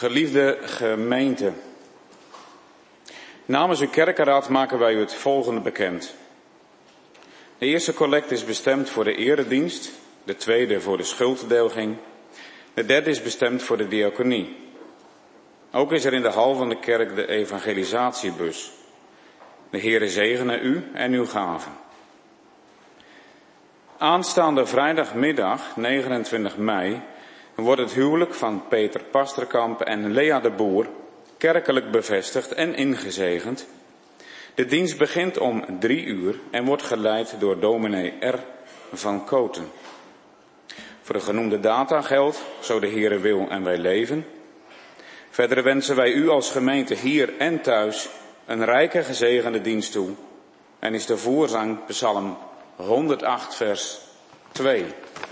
Geliefde gemeente, namens uw kerkenraad maken wij u het volgende bekend. De eerste collecte is bestemd voor de eredienst, de tweede voor de schulddelging, de derde is bestemd voor de diaconie. Ook is er in de hal van de kerk de evangelisatiebus. De Heere zegene u en uw gaven. Aanstaande vrijdagmiddag, 29 mei, wordt het huwelijk van Peter Pasterkamp en Lea de Boer kerkelijk bevestigd en ingezegend. De dienst begint om 3 uur en wordt geleid door dominee R. van Koten. Voor de genoemde data geldt, zo de Heere wil en wij leven. Verder wensen wij u als gemeente hier en thuis een rijke gezegende dienst toe. En is de voorzang Psalm 108 vers 2.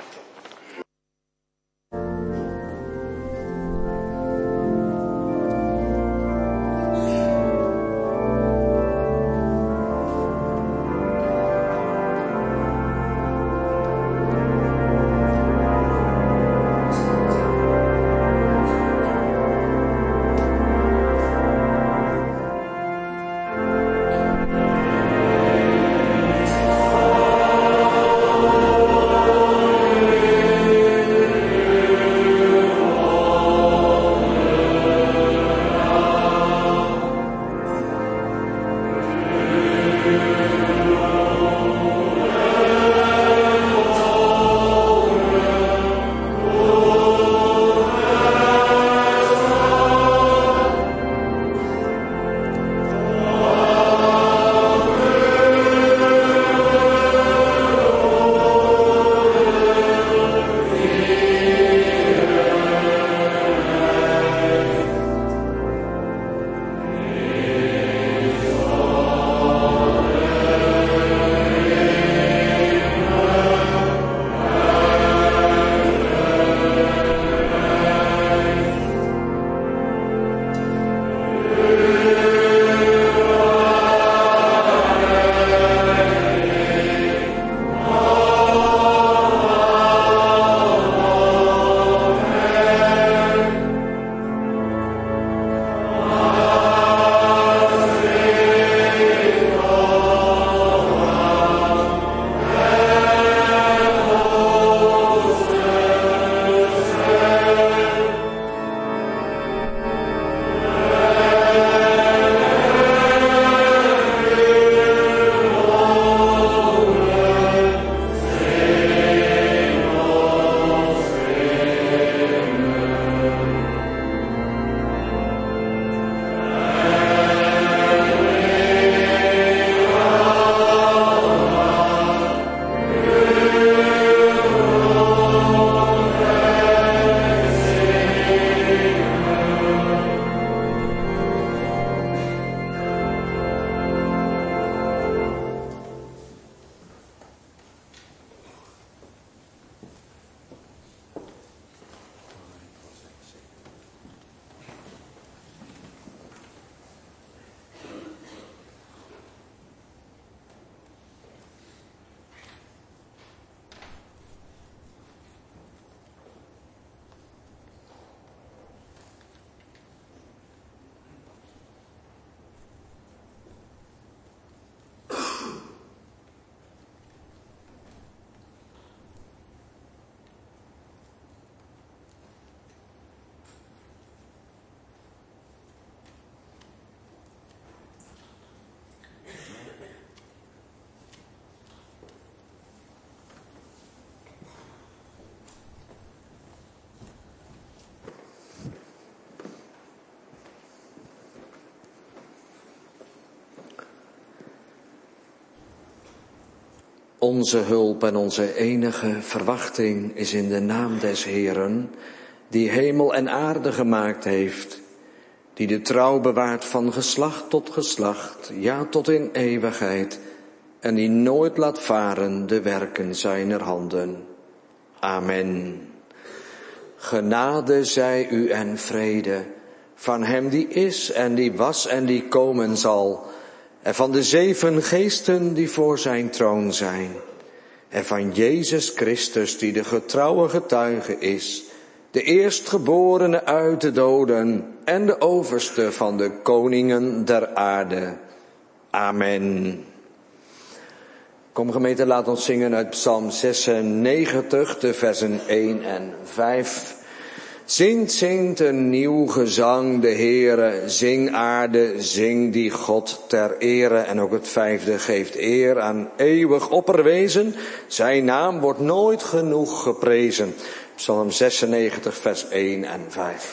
Onze hulp en onze enige verwachting is in de naam des Heeren, die hemel en aarde gemaakt heeft, die de trouw bewaart van geslacht tot geslacht, ja tot in eeuwigheid, en die nooit laat varen de werken zijner handen. Amen. Genade zij u en vrede van hem die is en die was en die komen zal, en van de 7 geesten die voor zijn troon zijn, en van Jezus Christus die de getrouwe getuige is, de eerstgeborene uit de doden en de overste van de koningen der aarde. Amen. Kom gemeente, laat ons zingen uit Psalm 96, de versen 1 en 5. Zingt een nieuw gezang de Heere, zing aarde, zing die God ter ere. En ook het 5e geeft eer aan eeuwig opperwezen, zijn naam wordt nooit genoeg geprezen. Psalm 96, vers 1 en 5.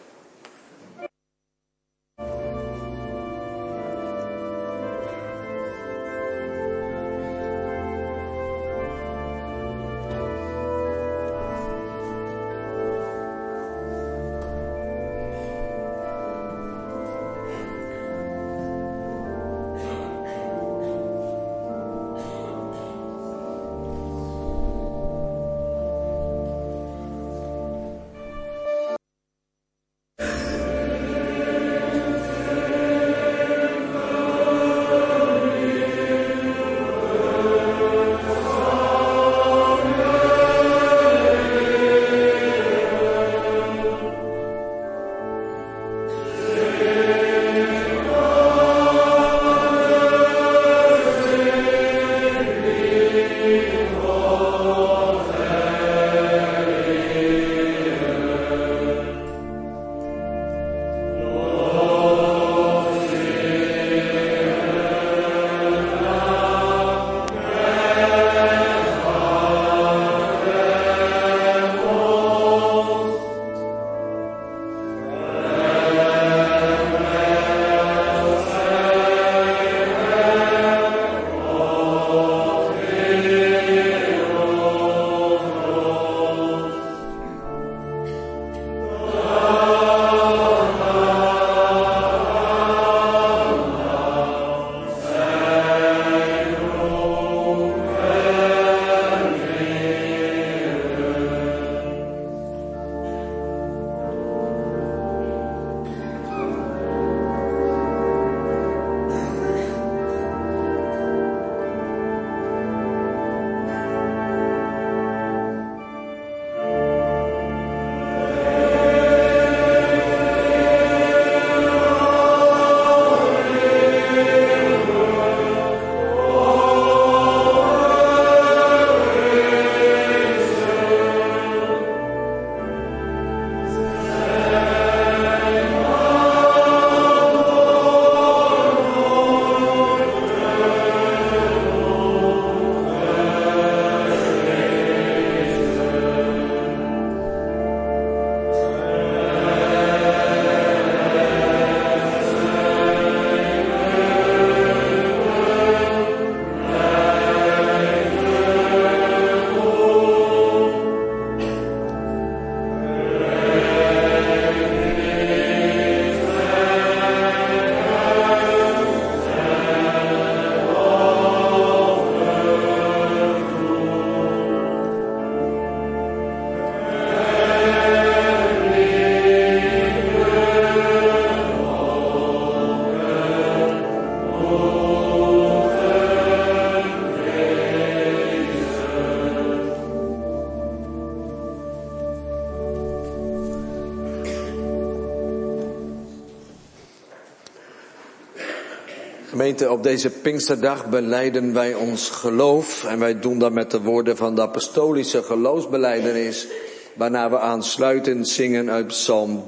Gemeente, op deze Pinksterdag belijden wij ons geloof en wij doen dat met de woorden van de apostolische geloofsbelijdenis, waarna we aansluitend zingen uit Psalm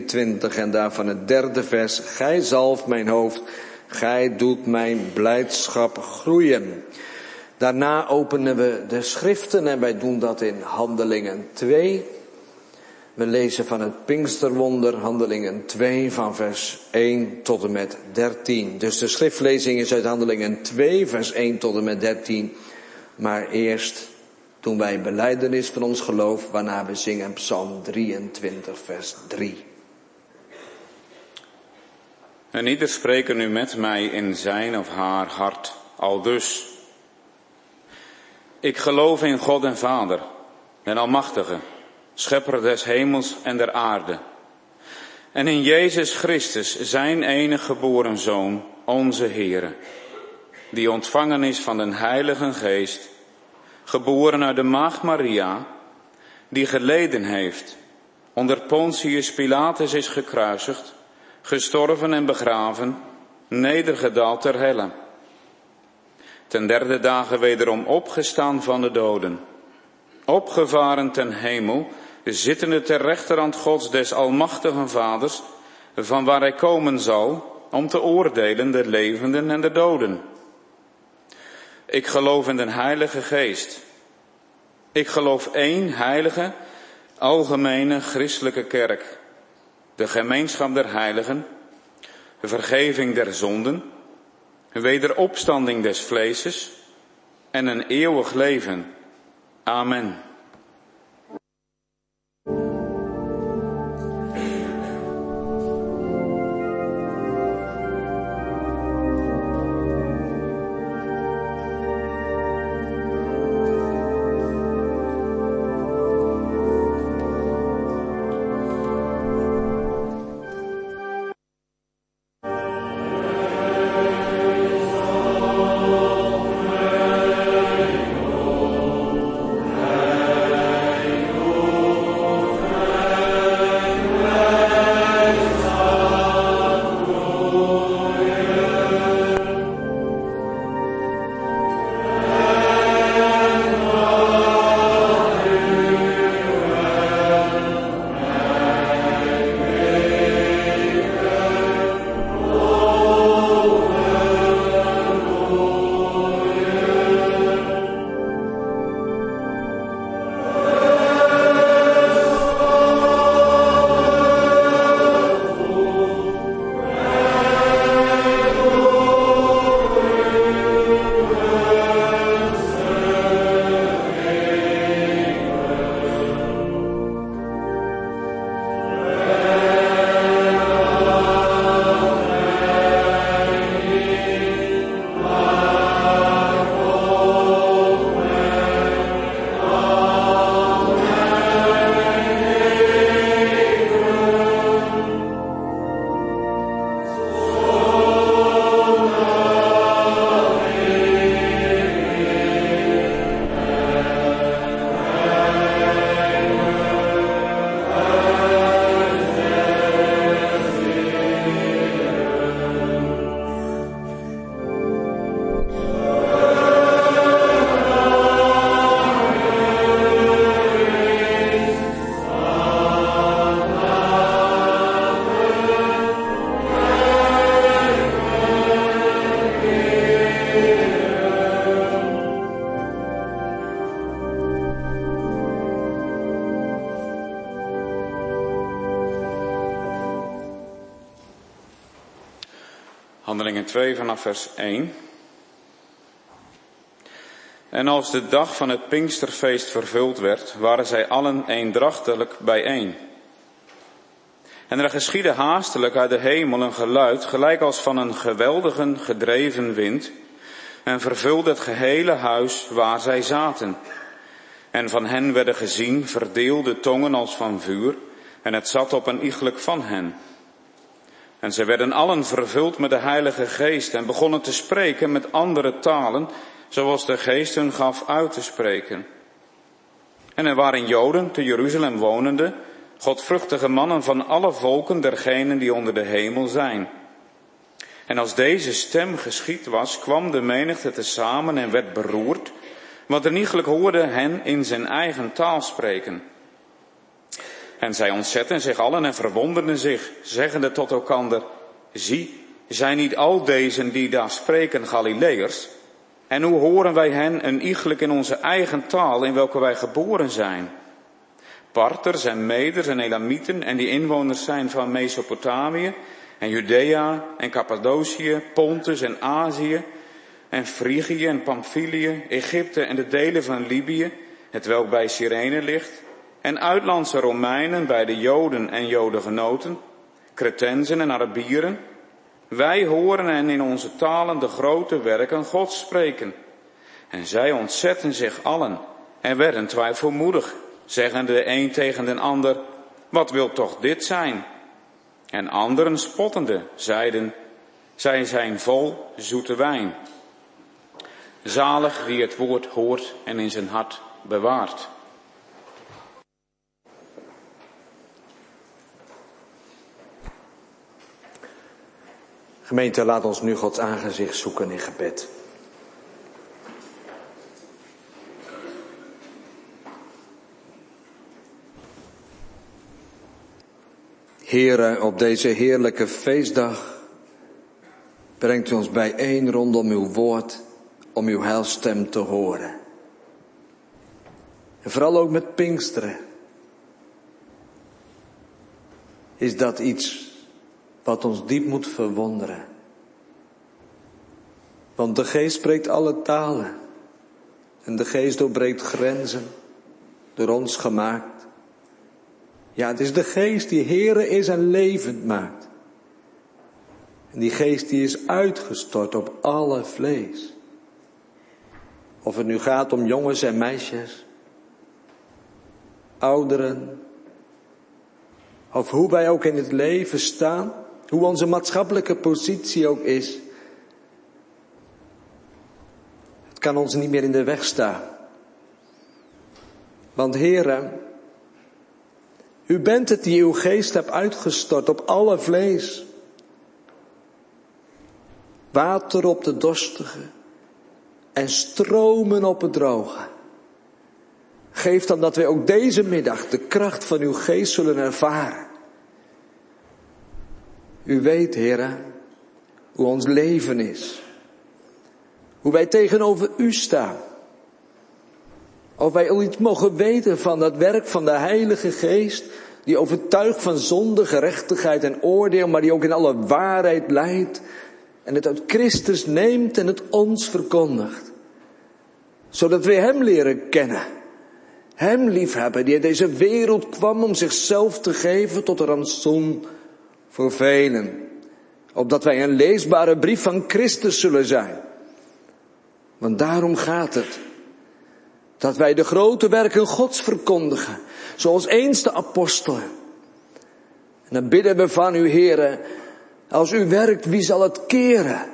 23 en daarvan het 3e vers. Gij zalft mijn hoofd, gij doet mijn blijdschap groeien. Daarna openen we de schriften en wij doen dat in Handelingen 2. We lezen van het Pinksterwonder, Handelingen 2, van vers 1 tot en met 13. Dus de schriftlezing is uit Handelingen 2, vers 1 tot en met 13. Maar eerst doen wij belijdenis van ons geloof, waarna we zingen Psalm 23, vers 3. En ieder spreken nu met mij in zijn of haar hart, aldus. Ik geloof in God en Vader, den Almachtige, Schepper des hemels en der aarde. En in Jezus Christus, zijn enige geboren Zoon, onze Heere, die ontvangen is van den Heilige Geest, geboren uit de Maagd Maria, die geleden heeft, onder Pontius Pilatus is gekruisigd, gestorven en begraven, nedergedaald ter helle. Ten derde dagen wederom opgestaan van de doden, opgevaren ten hemel, zittende ter rechterhand Gods des almachtigen Vaders, van waar hij komen zal om te oordelen de levenden en de doden. Ik geloof in de Heilige Geest. Ik geloof één heilige, algemene christelijke kerk, de gemeenschap der heiligen, de vergeving der zonden, een wederopstanding des vleeses en een eeuwig leven. Amen. Handelingen 2 vanaf vers 1. En als de dag van het Pinksterfeest vervuld werd, waren zij allen eendrachtelijk bijeen. En er geschiedde haastelijk uit de hemel een geluid, gelijk als van een geweldige gedreven wind, en vervulde het gehele huis waar zij zaten. En van hen werden gezien verdeelde tongen als van vuur, en het zat op een iegelijk van hen. En zij werden allen vervuld met de Heilige Geest en begonnen te spreken met andere talen, zoals de Geest hun gaf uit te spreken. En er waren Joden te Jeruzalem wonende, godvruchtige mannen van alle volken dergenen die onder de hemel zijn. En als deze stem geschied was, kwam de menigte tezamen en werd beroerd, want er iegelijk hoorde hen in zijn eigen taal spreken. En zij ontzetten zich allen en verwonderden zich, zeggende tot elkander: zie, zijn niet al deze die daar spreken Galileërs? En hoe horen wij hen een iegelijk in onze eigen taal in welke wij geboren zijn? Parters en Meders en Elamieten en die inwoners zijn van Mesopotamië en Judea en Cappadocië, Pontus en Azië en Frigië en Pamphylië, Egypte en de delen van Libië, hetwelk bij Cyrene ligt, en uitlandse Romeinen bij de Joden en Jodengenoten, Cretensen en Arabieren. Wij horen hen in onze talen de grote werken Gods spreken. En zij ontzetten zich allen en werden twijfelmoedig, zeggende de een tegen den ander: wat wil toch dit zijn? En anderen spottende zeiden: zij zijn vol zoete wijn. Zalig wie het woord hoort en in zijn hart bewaart. Gemeente, laat ons nu Gods aangezicht zoeken in gebed. Heere, op deze heerlijke feestdag brengt u ons bijeen rondom uw woord om uw heilstem te horen. En vooral ook met Pinksteren. Is dat iets wat ons diep moet verwonderen. Want de Geest spreekt alle talen. En de Geest doorbreekt grenzen, door ons gemaakt. Ja, het is de Geest die Heere is en levend maakt. En die Geest die is uitgestort op alle vlees. Of het nu gaat om jongens en meisjes, ouderen, of hoe wij ook in het leven staan, hoe onze maatschappelijke positie ook is. Het kan ons niet meer in de weg staan. Want Heere, u bent het die uw Geest hebt uitgestort op alle vlees. Water op de dorstige en stromen op het droge. Geef dan dat wij ook deze middag de kracht van uw Geest zullen ervaren. U weet, Heere, hoe ons leven is. Hoe wij tegenover u staan. Of wij al iets mogen weten van dat werk van de Heilige Geest, die overtuigt van zonde, gerechtigheid en oordeel, maar die ook in alle waarheid leidt en het uit Christus neemt en het ons verkondigt. Zodat we hem leren kennen. Hem liefhebben, die in deze wereld kwam om zichzelf te geven tot een rantsoen voor velen. Opdat wij een leesbare brief van Christus zullen zijn. Want daarom gaat het. Dat wij de grote werken Gods verkondigen. Zoals eens de apostelen. En dan bidden we van u, Heere. Als u werkt, wie zal het keren?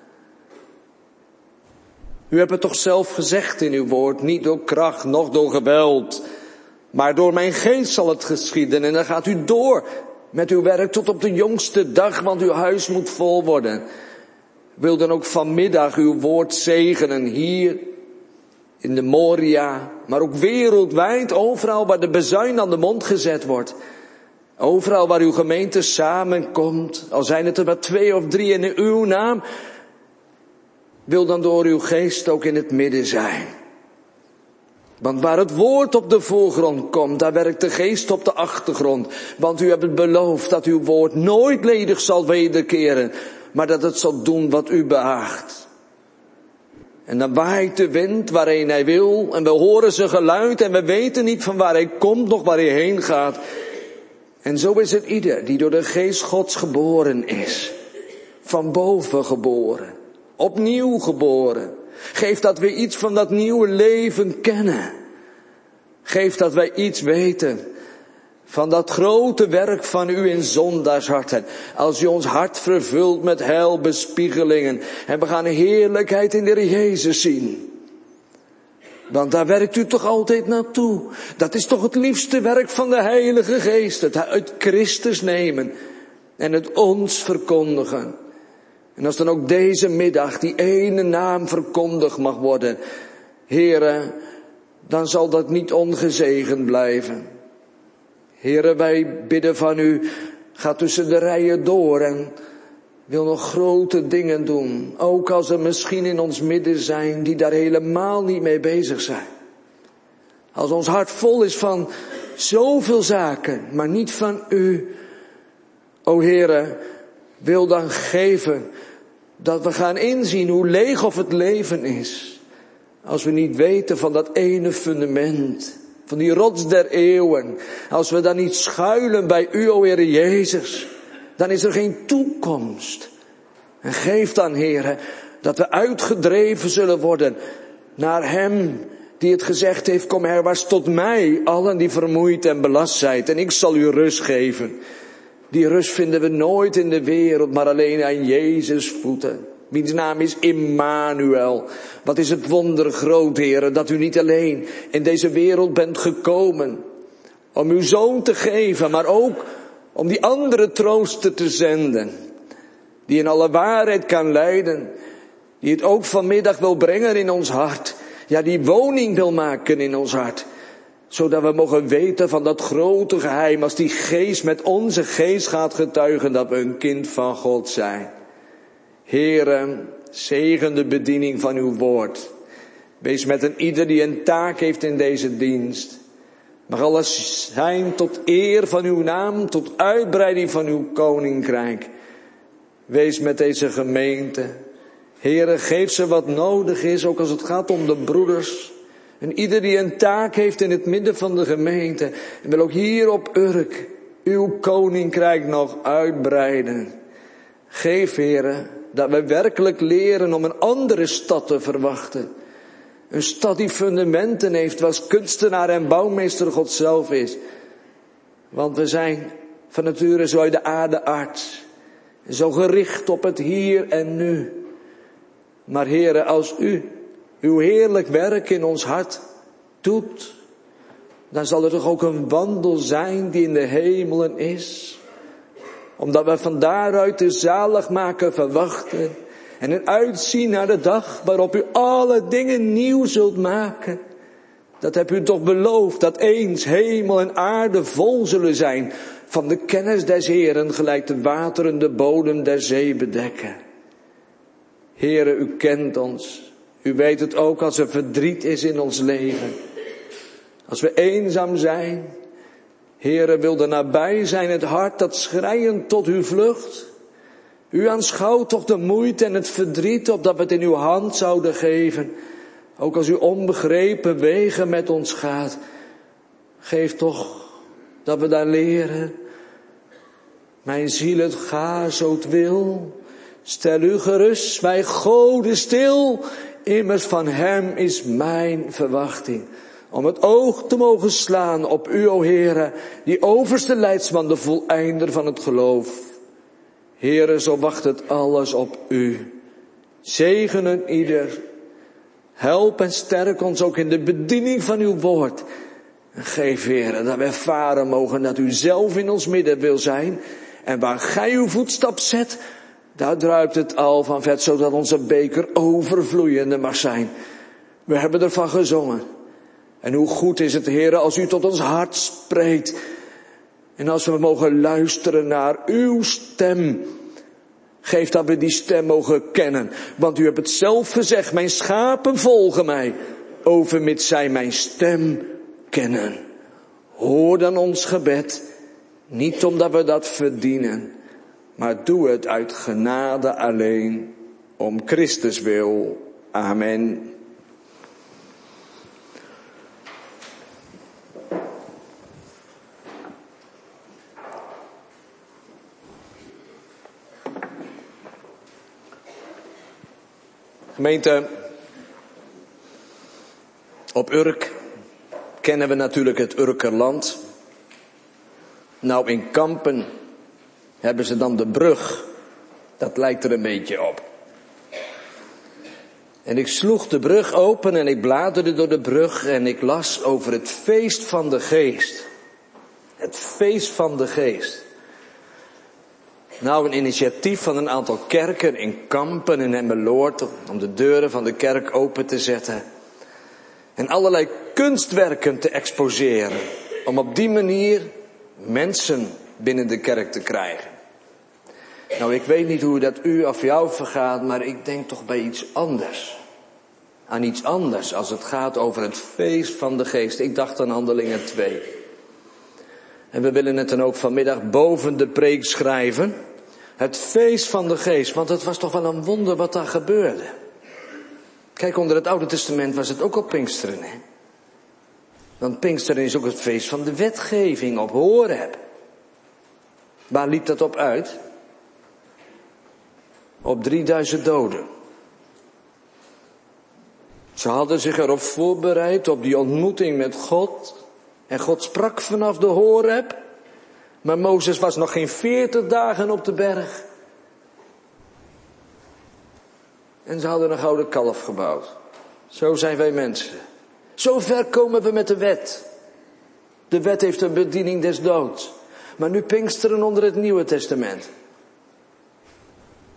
U hebt het toch zelf gezegd in uw woord. Niet door kracht, noch door geweld. Maar door mijn Geest zal het geschieden. En dan gaat u door met uw werk tot op de jongste dag. Want uw huis moet vol worden. Wil dan ook vanmiddag uw woord zegenen hier in de Moria, maar ook wereldwijd, overal waar de bezuin aan de mond gezet wordt. Overal waar uw gemeente samenkomt, al zijn het er maar 2 of 3 in uw naam, wil dan door uw Geest ook in het midden zijn. Want waar het woord op de voorgrond komt, daar werkt de Geest op de achtergrond. Want u hebt het beloofd dat uw woord nooit ledig zal wederkeren, maar dat het zal doen wat u behaagt. En dan waait de wind waarheen hij wil en we horen zijn geluid en we weten niet van waar hij komt, noch waar hij heen gaat. En zo is het ieder die door de Geest Gods geboren is. Van boven geboren. Opnieuw geboren. Geef dat we iets van dat nieuwe leven kennen. Geef dat wij iets weten van dat grote werk van u in zondaarsharten. Als u ons hart vervult met heilbespiegelingen. En we gaan heerlijkheid in de Heer Jezus zien. Want daar werkt u toch altijd naartoe. Dat is toch het liefste werk van de Heilige Geest. Het uit Christus nemen. En het ons verkondigen. En als dan ook deze middag die ene naam verkondigd mag worden. Heere, dan zal dat niet ongezegend blijven. Heere, wij bidden van u, ga tussen de rijen door en wil nog grote dingen doen. Ook als er misschien in ons midden zijn die daar helemaal niet mee bezig zijn. Als ons hart vol is van zoveel zaken, maar niet van u. O Heere, wil dan geven dat we gaan inzien hoe leeg of het leven is. Als we niet weten van dat ene fundament. Van die rots der eeuwen. Als we dan niet schuilen bij u, o Heere Jezus. Dan is er geen toekomst. En geef dan, Heere, dat we uitgedreven zullen worden naar hem die het gezegd heeft, kom herwaarts tot mij, allen die vermoeid en belast zijt, en ik zal u rust geven. Die rust vinden we nooit in de wereld, maar alleen aan Jezus voeten. Wiens naam is Immanuel. Wat is het wonder groot, Heere, dat u niet alleen in deze wereld bent gekomen om uw Zoon te geven, maar ook om die andere trooster te zenden. Die in alle waarheid kan leiden. Die het ook vanmiddag wil brengen in ons hart. Ja, die woning wil maken in ons hart. Zodat we mogen weten van dat grote geheim. Als die geest met onze geest gaat getuigen dat we een kind van God zijn. Heere, zegen de bediening van uw woord. Wees met een ieder die een taak heeft in deze dienst. Mag alles zijn tot eer van uw naam, tot uitbreiding van uw koninkrijk. Wees met deze gemeente. Heere, geef ze wat nodig is, ook als het gaat om de broeders. En ieder die een taak heeft in het midden van de gemeente. En wil ook hier op Urk uw koninkrijk nog uitbreiden. Geef, Heere, dat we werkelijk leren om een andere stad te verwachten. Een stad die fundamenten heeft, was kunstenaar en bouwmeester God zelf is. Want we zijn van nature zo uit de aarde aard. Zo gericht op het hier en nu. Maar Heere, als u uw heerlijk werk in ons hart doet, dan zal er toch ook een wandel zijn die in de hemelen is. Omdat we van daaruit de zaligmaker verwachten. En een uitzien naar de dag waarop u alle dingen nieuw zult maken. Dat hebt u toch beloofd, dat eens hemel en aarde vol zullen zijn van de kennis des Heeren, gelijk de wateren de bodem der zee bedekken. Heere, u kent ons. U weet het ook als er verdriet is in ons leven. Als we eenzaam zijn. Heere, wil er nabij zijn het hart dat schreiend tot u vlucht. U aanschouwt toch de moeite en het verdriet, opdat we het in uw hand zouden geven. Ook als u onbegrepen wegen met ons gaat. Geef toch dat we daar leren. Mijn ziel het ga zo het wil. Stel u gerust, wij goden stil. Immers van hem is mijn verwachting. Om het oog te mogen slaan op u, o Heere, die overste leidsman, de voleinder van het geloof. Heere, zo wacht het alles op u. Zegenen ieder. Help en sterk ons ook in de bediening van uw woord. En geef, Heere, dat we ervaren mogen dat u zelf in ons midden wil zijn. En waar gij uw voetstap zet, daar druipt het al van vet, zodat onze beker overvloeiende mag zijn. We hebben ervan gezongen. En hoe goed is het, Heere, als u tot ons hart spreekt. En als we mogen luisteren naar uw stem. Geef dat we die stem mogen kennen. Want u hebt het zelf gezegd, mijn schapen volgen mij. Overmits zij mijn stem kennen. Hoor dan ons gebed. Niet omdat we dat verdienen. Maar doe het uit genade alleen. Om Christus wil. Amen. Gemeente, op Urk kennen we natuurlijk het Urkerland. Nou, in Kampen hebben ze dan de brug. Dat lijkt er een beetje op. En ik sloeg de brug open en ik bladerde door de brug en ik las over het feest van de geest. Het feest van de geest. Nou, een initiatief van een aantal kerken in Kampen en Emmeloord om de deuren van de kerk open te zetten. En allerlei kunstwerken te exposeren. Om op die manier mensen binnen de kerk te krijgen. Nou, ik weet niet hoe dat u of jou vergaat, maar ik denk toch bij iets anders. Aan iets anders als het gaat over het feest van de geest. Ik dacht aan Handelingen 2. En we willen het dan ook vanmiddag boven de preek schrijven. Het feest van de geest, want het was toch wel een wonder wat daar gebeurde. Kijk, onder het Oude Testament was het ook op Pinksteren, hè? Want Pinksteren is ook het feest van de wetgeving op Horeb. Waar liep dat op uit? Op 3000 doden. Ze hadden zich erop voorbereid, op die ontmoeting met God. En God sprak vanaf de Horeb. Maar Mozes was nog geen 40 dagen op de berg. En ze hadden een gouden kalf gebouwd. Zo zijn wij mensen. Zo ver komen we met de wet. De wet heeft een bediening des doods. Maar nu Pinksteren onder het Nieuwe Testament.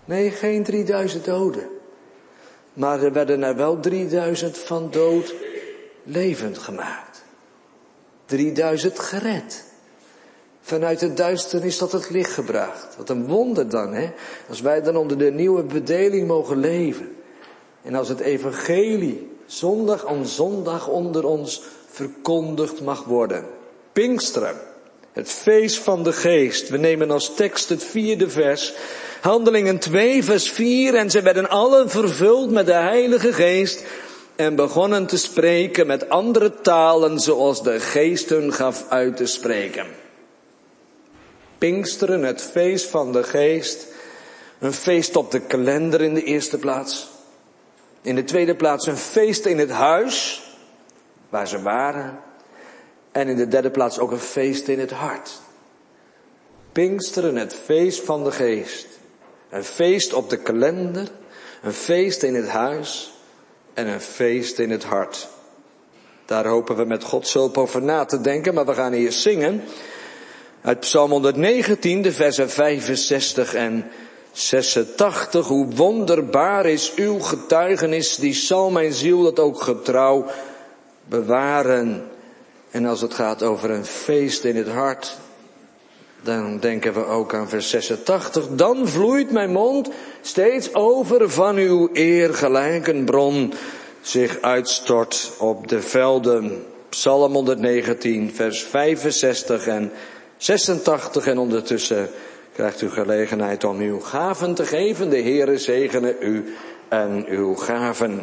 Nee, geen 3000 doden. Maar er werden er wel 3000 van dood levend gemaakt. 3000 gered. Vanuit de duisternis tot het licht gebracht. Wat een wonder dan, hè? Als wij dan onder de nieuwe bedeling mogen leven. En als het evangelie zondag aan zondag onder ons verkondigd mag worden. Pinksteren, het feest van de geest. We nemen als tekst het 4e vers. Handelingen 2 vers 4. En ze werden allen vervuld met de Heilige Geest. En begonnen te spreken met andere talen zoals de geest hun gaf uit te spreken. Pinksteren, het feest van de geest. Een feest op de kalender in de eerste plaats. In de tweede plaats een feest in het huis, waar ze waren. En in de derde plaats ook een feest in het hart. Pinksteren, het feest van de geest. Een feest op de kalender, een feest in het huis en een feest in het hart. Daar hopen we met Gods hulp over na te denken, maar we gaan hier zingen. Uit Psalm 119, de versen 65 en 86. Hoe wonderbaar is uw getuigenis, die zal mijn ziel dat ook getrouw bewaren. En als het gaat over een feest in het hart, dan denken we ook aan vers 86. Dan vloeit mijn mond steeds over van uw eer, gelijk een bron zich uitstort op de velden. Psalm 119, vers 65 en 86. En ondertussen krijgt u gelegenheid om uw gaven te geven. De Heere zegene u en uw gaven.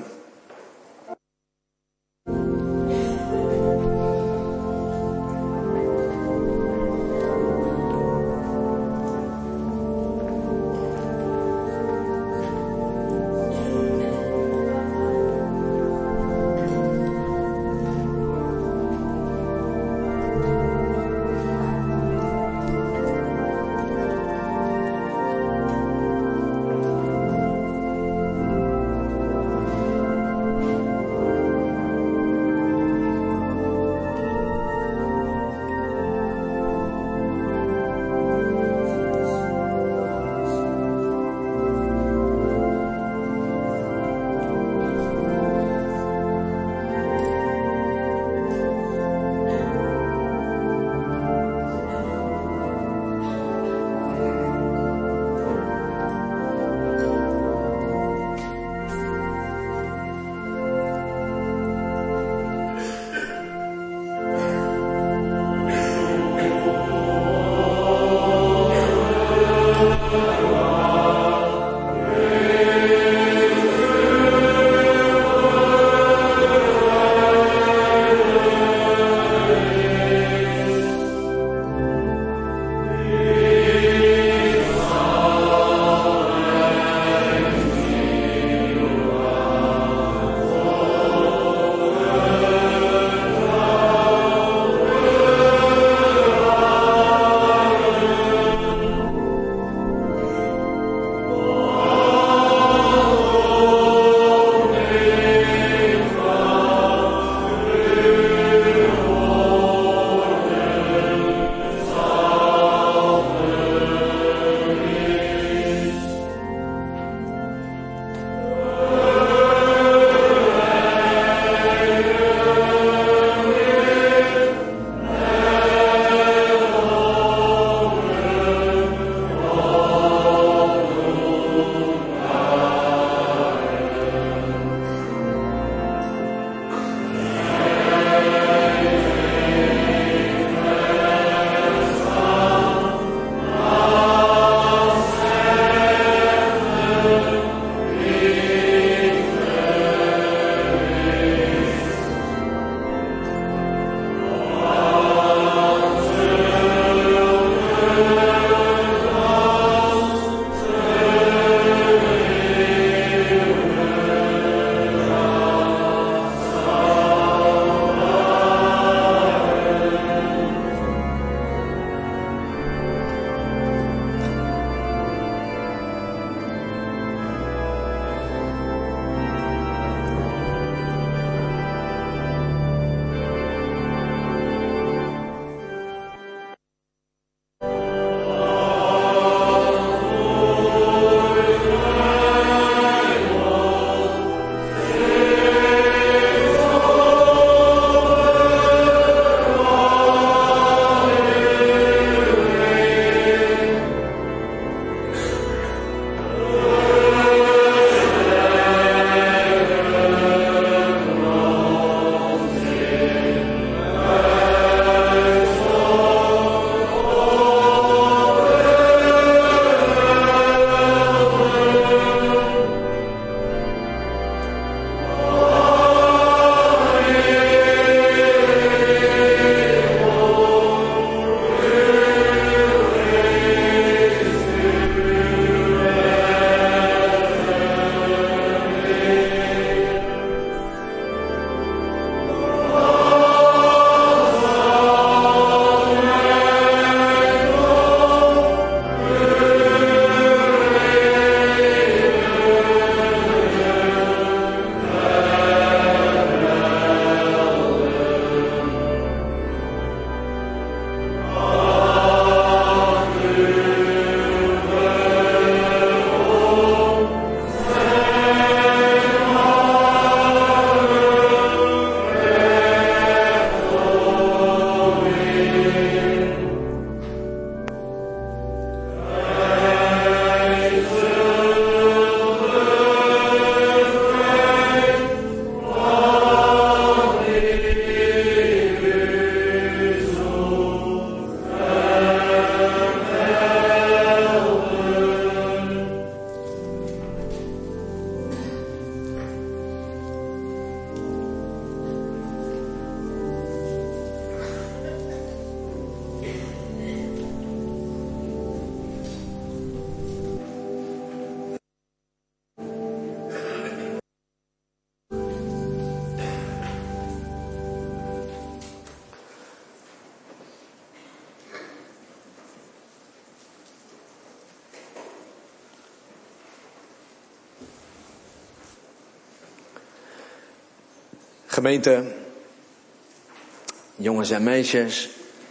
Gemeente, jongens en meisjes,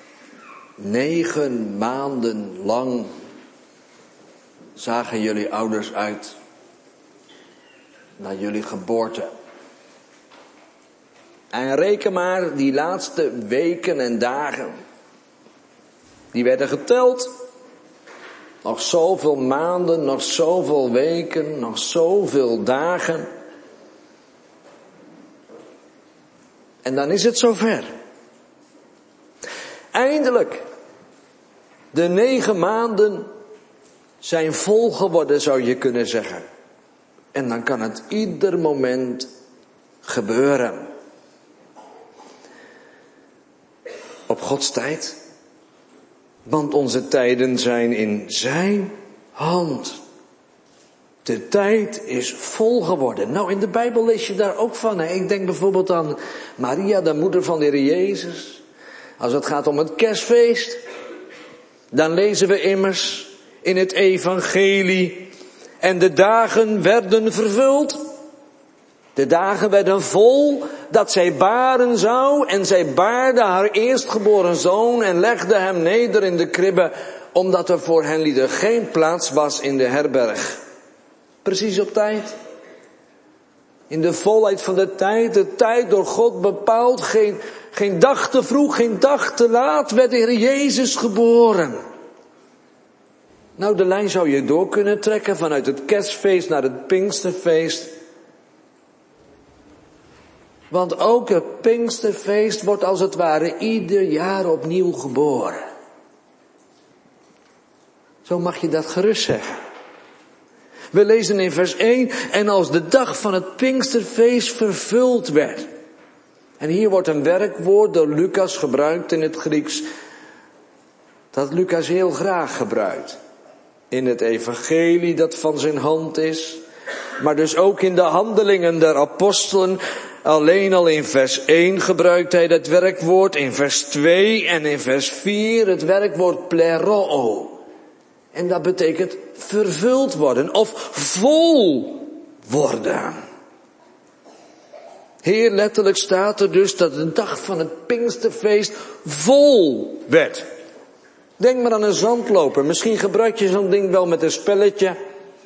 9 maanden lang zagen jullie ouders uit naar jullie geboorte. En reken maar, die laatste weken en dagen, die werden geteld. Nog zoveel maanden, nog zoveel weken, nog zoveel dagen. En dan is het zover. Eindelijk. De 9 maanden zijn vol geworden, zou je kunnen zeggen. En dan kan het ieder moment gebeuren. Op Gods tijd. Want onze tijden zijn in zijn hand. De tijd is vol geworden. Nou, in de Bijbel lees je daar ook van. Hè? Ik denk bijvoorbeeld aan Maria, de moeder van de Heer Jezus. Als het gaat om het kerstfeest, dan lezen we immers in het evangelie. En de dagen werden vervuld. De dagen werden vol dat zij baren zou. En zij baarde haar eerstgeboren zoon en legde hem neder in de kribbe, omdat er voor henlieden geen plaats was in de herberg. Precies op tijd. In de volheid van de tijd door God bepaald. Geen dag te vroeg, geen dag te laat werd de Heer Jezus geboren. Nou, de lijn zou je door kunnen trekken vanuit het kerstfeest naar het Pinksterfeest. Want ook het Pinksterfeest wordt als het ware ieder jaar opnieuw geboren. Zo mag je dat gerust zeggen. We lezen in vers 1, en als de dag van het Pinksterfeest vervuld werd. En hier wordt een werkwoord door Lucas gebruikt in het Grieks, dat Lucas heel graag gebruikt. In het evangelie dat van zijn hand is, maar dus ook in de handelingen der apostelen. Alleen al in vers 1 gebruikt hij dat werkwoord, in vers 2 en in vers 4 het werkwoord pleroo. En dat betekent vervuld worden of vol worden. Hier letterlijk staat er dus dat de dag van het Pinksterfeest vol werd. Denk maar aan een zandloper. Misschien gebruik je zo'n ding wel met een spelletje.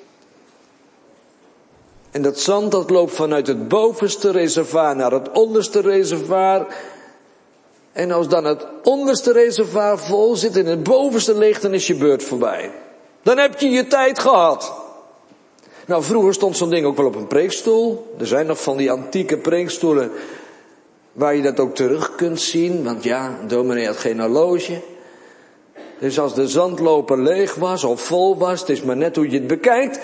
En dat zand dat loopt vanuit het bovenste reservoir naar het onderste reservoir. En als dan het onderste reservoir vol zit en het bovenste leeg, dan is je beurt voorbij. Dan heb je je tijd gehad. Nou, vroeger stond zo'n ding ook wel op een preekstoel. Er zijn nog van die antieke preekstoelen waar je dat ook terug kunt zien. Want ja, een dominee had geen horloge. Dus als de zandloper leeg was of vol was, het is maar net hoe je het bekijkt.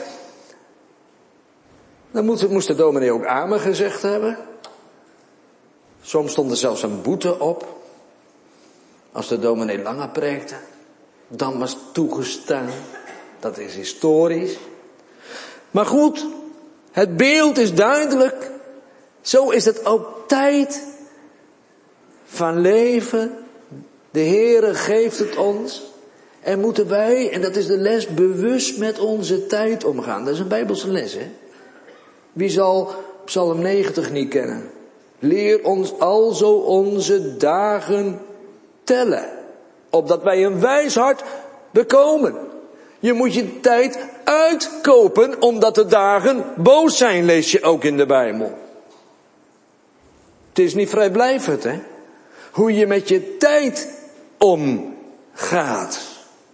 Dan moest de dominee ook amen gezegd hebben. Soms stond er zelfs een boete op. Als de dominee langer preekte, dan was toegestaan. Dat is historisch. Maar goed, het beeld is duidelijk. Zo is het ook tijd van leven. De Heere geeft het ons. En moeten wij, en dat is de les, bewust met onze tijd omgaan. Dat is een Bijbelse les, hè. Wie zal Psalm 90 niet kennen? Leer ons alzo onze dagen tellen, opdat wij een wijs hart bekomen. Je moet je tijd uitkopen, omdat de dagen boos zijn, lees je ook in de Bijbel. Het is niet vrijblijvend, hè? Hoe je met je tijd omgaat.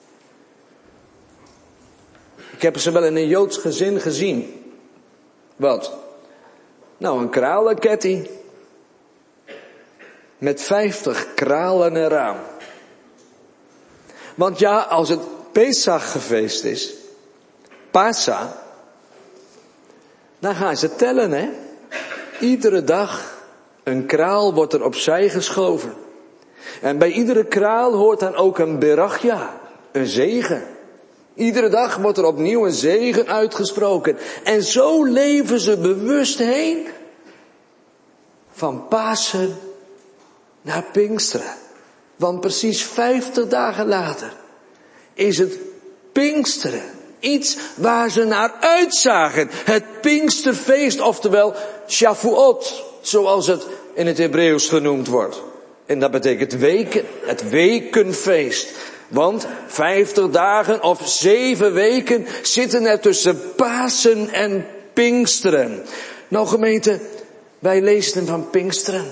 Ik heb ze wel in een Joods gezin gezien. Wat? Nou, een kralenketting. Met 50 kralen eraan. Want ja, als het Pesachfeest is, Pasa, dan gaan ze tellen, hè. Iedere dag een kraal wordt er opzij geschoven. En bij iedere kraal hoort dan ook een berachja, een zegen. Iedere dag wordt er opnieuw een zegen uitgesproken. En zo leven ze bewust heen van Pasen naar Pinksteren. Want precies 50 dagen later is het Pinksteren. Iets waar ze naar uitzagen. Het Pinksterfeest, oftewel Shavuot. Zoals het in het Hebreeuws genoemd wordt. En dat betekent weken, het wekenfeest. Want 50 dagen of 7 weken zitten er tussen Pasen en Pinksteren. Nou gemeente, wij lezen van Pinksteren.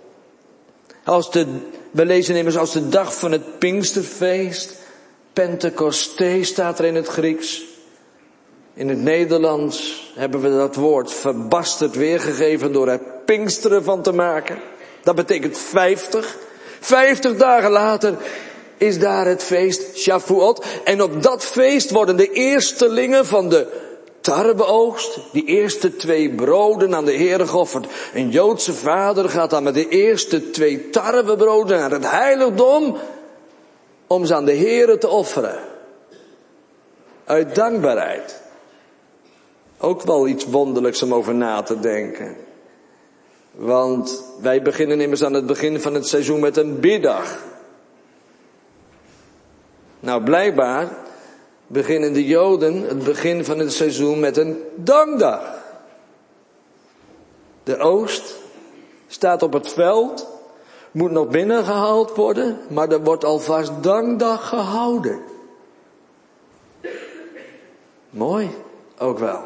We lezen immers als de dag van het Pinksterfeest. Pentecosté staat er in het Grieks. In het Nederlands hebben we dat woord verbasterd weergegeven door er Pinksteren van te maken. Dat betekent 50. 50 dagen later is daar het feest Shavuot. En op dat feest worden de eerstelingen van de tarweoogst, die eerste 2 broden aan de Heere geofferd. Een Joodse vader gaat dan met de eerste 2 tarwebroden naar het heiligdom om ze aan de Heere te offeren. Uit dankbaarheid. Ook wel iets wonderlijks om over na te denken. Want wij beginnen immers aan het begin van het seizoen met een biddag. Nou, blijkbaar beginnen de Joden het begin van het seizoen met een dankdag. De oogst staat op het veld, moet nog binnengehaald worden, maar er wordt alvast dankdag gehouden. Mooi, ook wel.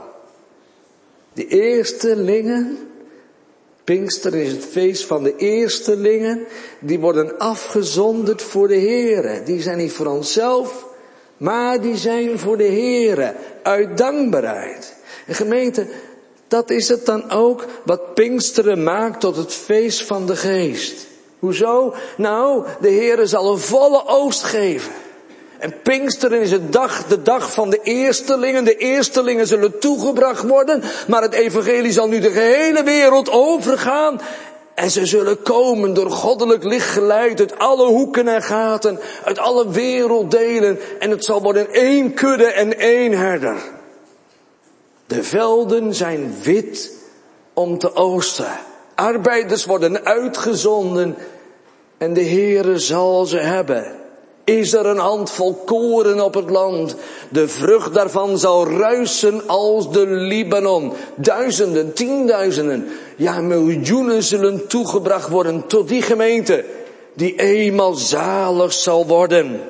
De eerstelingen, Pinkster is het feest van de eerstelingen, die worden afgezonderd voor de Heere. Die zijn niet voor onszelf, maar die zijn voor de Heere, uit dankbaarheid. En gemeente, dat is het dan ook wat Pinksteren maakt tot het feest van de Geest. Hoezo? Nou, de Heere zal een volle oogst geven. En Pinksteren is de dag van de eerstelingen. De eerstelingen zullen toegebracht worden, maar het evangelie zal nu de gehele wereld overgaan. En ze zullen komen door goddelijk licht geleid uit alle hoeken en gaten, uit alle werelddelen. En het zal worden 1 kudde en 1 herder. De velden zijn wit om te oogsten. Arbeiders worden uitgezonden en de Heere zal ze hebben. Is er een handvol koren op het land, de vrucht daarvan zal ruisen als de Libanon. Duizenden, 10.000, ja miljoenen zullen toegebracht worden tot die gemeente, die eenmaal zalig zal worden.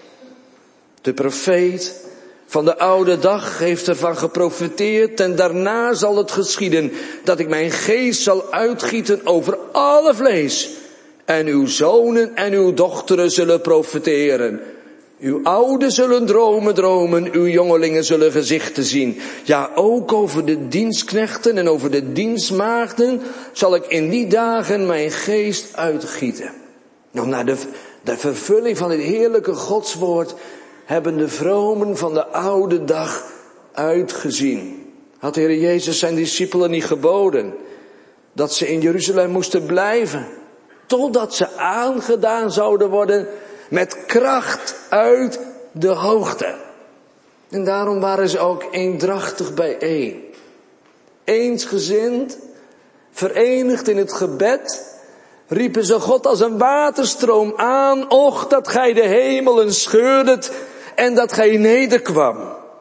De profeet van de oude dag heeft ervan geprofeteerd en daarna zal het geschieden dat ik mijn geest zal uitgieten over alle vlees. En uw zonen en uw dochteren zullen profeteren. Uw ouden zullen dromen, uw jongelingen zullen gezichten zien. Ja, ook over de dienstknechten en over de dienstmaagden zal ik in die dagen mijn geest uitgieten. Nou, naar de vervulling van dit heerlijke Godswoord hebben de vromen van de oude dag uitgezien. Had de Heer Jezus zijn discipelen niet geboden dat ze in Jeruzalem moesten blijven, totdat ze aangedaan zouden worden met kracht uit de hoogte. En daarom waren ze ook eendrachtig bijeen. Eensgezind, verenigd in het gebed, riepen ze God als een waterstroom aan. Och, dat gij de hemelen scheurdet en dat gij nederkwam.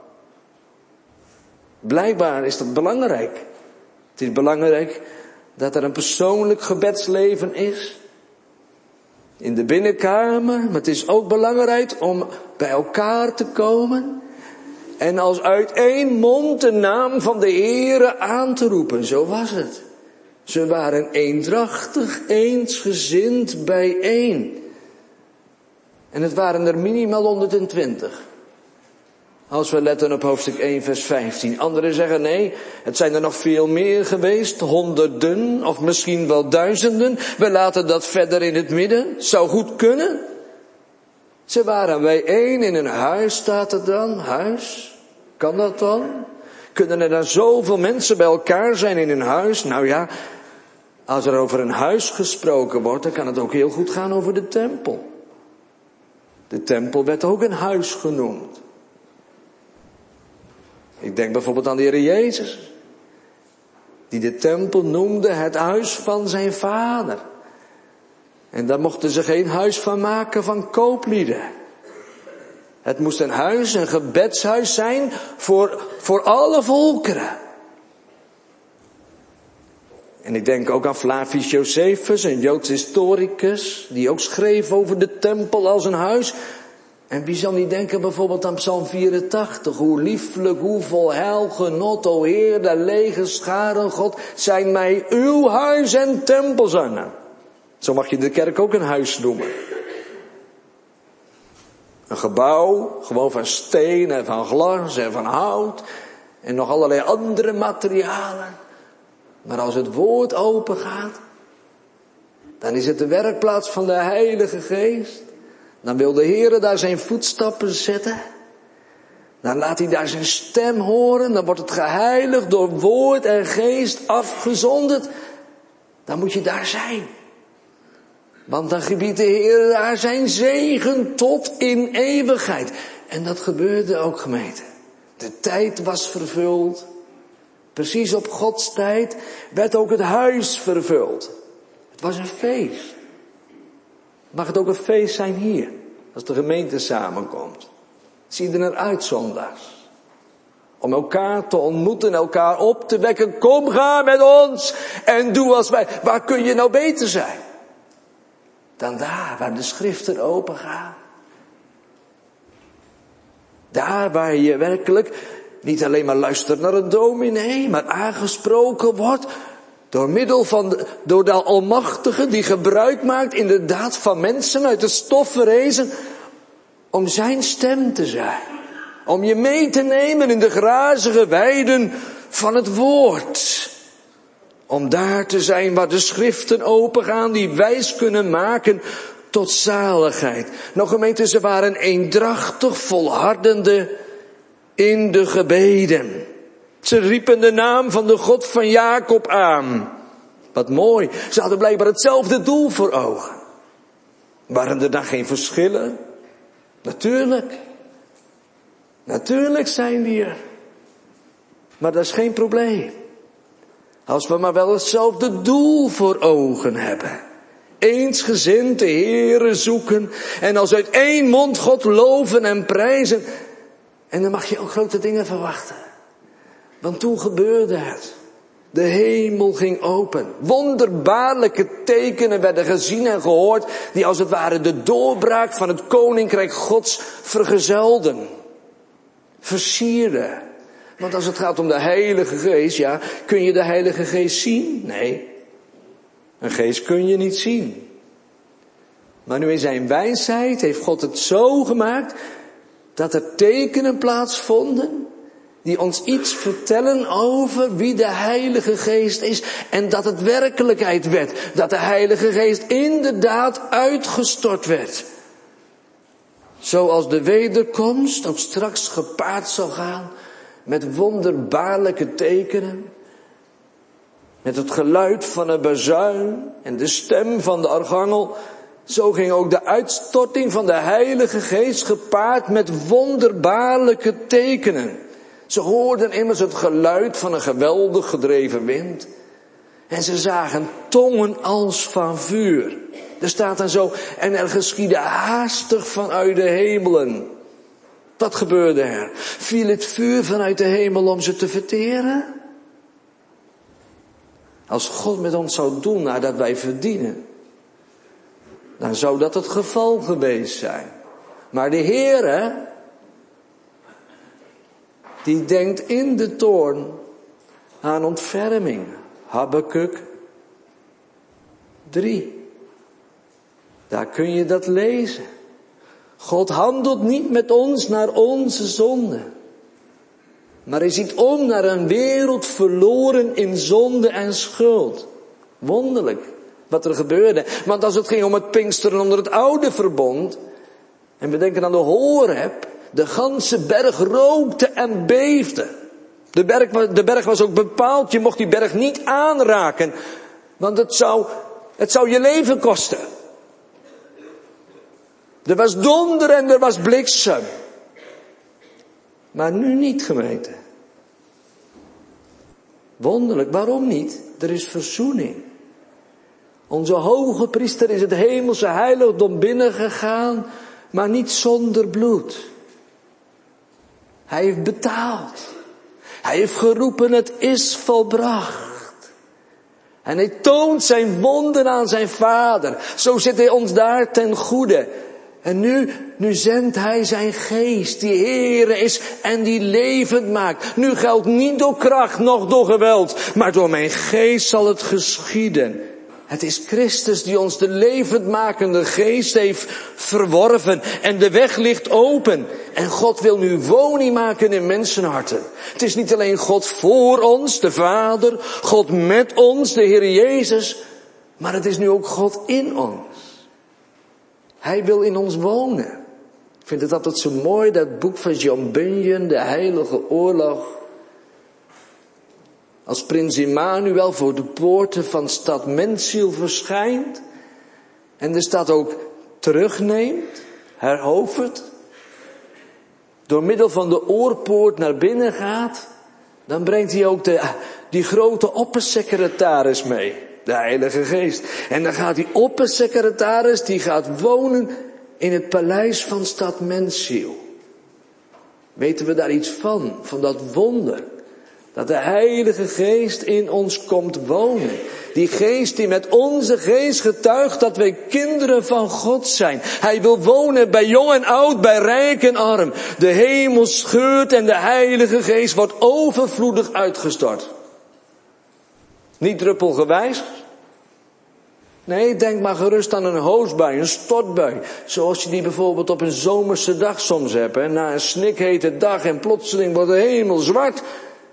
Blijkbaar is dat belangrijk. Het is belangrijk dat er een persoonlijk gebedsleven is. In de binnenkamer, maar het is ook belangrijk om bij elkaar te komen. En als uit één mond de naam van de Heere aan te roepen. Zo was het. Ze waren eendrachtig, eensgezind bijeen. En het waren er minimaal 120. Als we letten op hoofdstuk 1 vers 15. Anderen zeggen nee, het zijn er nog veel meer geweest. Honderden of misschien wel duizenden. We laten dat verder in het midden. Zou goed kunnen. Ze waren bijeen in een huis, staat er dan. Huis. Kan dat dan? Kunnen er dan zoveel mensen bij elkaar zijn in een huis? Nou ja, als er over een huis gesproken wordt, dan kan het ook heel goed gaan over de tempel. De tempel werd ook een huis genoemd. Ik denk bijvoorbeeld aan de Heer Jezus, die de tempel noemde het huis van zijn vader. En daar mochten ze geen huis van maken van kooplieden. Het moest een huis, een gebedshuis zijn voor alle volkeren. En ik denk ook aan Flavius Josephus, een Joods historicus, die ook schreef over de tempel als een huis. En wie zal niet denken bijvoorbeeld aan Psalm 84, hoe lieflijk, hoe vol heil, genot, o Heer, de lege scharen God, zijn mij uw huis en tempel zijn. Nou, zo mag je de kerk ook een huis noemen. Een gebouw, gewoon van steen en van glas en van hout en nog allerlei andere materialen. Maar als het woord open gaat, dan is het de werkplaats van de Heilige Geest. Dan wil de Heer daar zijn voetstappen zetten. Dan laat hij daar zijn stem horen. Dan wordt het geheiligd door woord en geest afgezonderd. Dan moet je daar zijn. Want dan gebiedt de Heer daar zijn zegen tot in eeuwigheid. En dat gebeurde ook, gemeente. De tijd was vervuld. Precies op Gods tijd werd ook het huis vervuld. Het was een feest. Mag het ook een feest zijn hier, als de gemeente samenkomt? Zie je er naar uit zondags? Om elkaar te ontmoeten, elkaar op te wekken. Kom, ga met ons en doe als wij. Waar kun je nou beter zijn? Dan daar waar de schriften open gaan. Daar waar je werkelijk niet alleen maar luistert naar een dominee, maar aangesproken wordt door de Almachtige die gebruik maakt inderdaad van mensen uit het stof verrezen om zijn stem te zijn. Om je mee te nemen in de grazige weiden van het woord. Om daar te zijn waar de schriften opengaan die wijs kunnen maken tot zaligheid. Nou gemeente, ze waren eendrachtig volhardende in de gebeden. Ze riepen de naam van de God van Jacob aan. Wat mooi. Ze hadden blijkbaar hetzelfde doel voor ogen. Waren er dan geen verschillen? Natuurlijk. Natuurlijk zijn die er. Maar dat is geen probleem. Als we maar wel hetzelfde doel voor ogen hebben. Eensgezind de Heere zoeken. En als uit één mond God loven en prijzen. En dan mag je ook grote dingen verwachten. Want toen gebeurde het. De hemel ging open. Wonderbaarlijke tekenen werden gezien en gehoord. Die als het ware de doorbraak van het koninkrijk Gods vergezelden. Versierden. Want als het gaat om de Heilige Geest, ja, kun je de Heilige Geest zien? Nee. Een geest kun je niet zien. Maar nu in zijn wijsheid heeft God het zo gemaakt dat er tekenen plaatsvonden die ons iets vertellen over wie de Heilige Geest is en dat het werkelijkheid werd. Dat de Heilige Geest inderdaad uitgestort werd. Zoals de wederkomst ook straks gepaard zal gaan met wonderbaarlijke tekenen. Met het geluid van een bazuin en de stem van de archangel. Zo ging ook de uitstorting van de Heilige Geest gepaard met wonderbaarlijke tekenen. Ze hoorden immers het geluid van een geweldig gedreven wind. En ze zagen tongen als van vuur. Er staat dan zo, en er geschiedde haastig vanuit de hemelen. Wat gebeurde er? Viel het vuur vanuit de hemel om ze te verteren? Als God met ons zou doen nadat wij verdienen, dan zou dat het geval geweest zijn. Maar de Heere, die denkt in de toorn aan ontferming. Habakuk 3. Daar kun je dat lezen. God handelt niet met ons naar onze zonde. Maar hij ziet om naar een wereld verloren in zonde en schuld. Wonderlijk wat er gebeurde. Want als het ging om het Pinksteren onder het oude verbond. En we denken aan de Horeb. De ganse berg rookte en beefde. De berg was ook bepaald. Je mocht die berg niet aanraken. Want het zou je leven kosten. Er was donder en er was bliksem. Maar nu niet, gemeente. Wonderlijk, waarom niet? Er is verzoening. Onze hoge priester is het hemelse heiligdom binnengegaan, maar niet zonder bloed. Hij heeft betaald. Hij heeft geroepen, het is volbracht. En hij toont zijn wonden aan zijn Vader. Zo zit hij ons daar ten goede. En nu zendt hij zijn geest, die Heere is en die levend maakt. Nu geldt niet door kracht, noch door geweld, maar door mijn geest zal het geschieden. Het is Christus die ons de levendmakende geest heeft verworven en de weg ligt open. En God wil nu woning maken in mensenharten. Het is niet alleen God voor ons, de Vader, God met ons, de Heer Jezus, maar het is nu ook God in ons. Hij wil in ons wonen. Ik vind het altijd zo mooi, dat boek van John Bunyan, De Heilige Oorlog. Als prins Emmanuel voor de poorten van stad Mensiel verschijnt. En de stad ook terugneemt, herovert. Door middel van de oorpoort naar binnen gaat. Dan brengt hij ook die grote oppersecretaris mee. De Heilige Geest. En dan gaat die oppersecretaris, die gaat wonen in het paleis van stad Mensiel. Weten we daar iets van dat wonder? Dat de Heilige Geest in ons komt wonen. Die geest die met onze geest getuigt dat wij kinderen van God zijn. Hij wil wonen bij jong en oud, bij rijk en arm. De hemel scheurt en de Heilige Geest wordt overvloedig uitgestort. Niet druppelgewijs. Nee, denk maar gerust aan een hoosbui, een stortbui. Zoals je die bijvoorbeeld op een zomerse dag soms hebt. Hè? Na een snikhete dag en plotseling wordt de hemel zwart.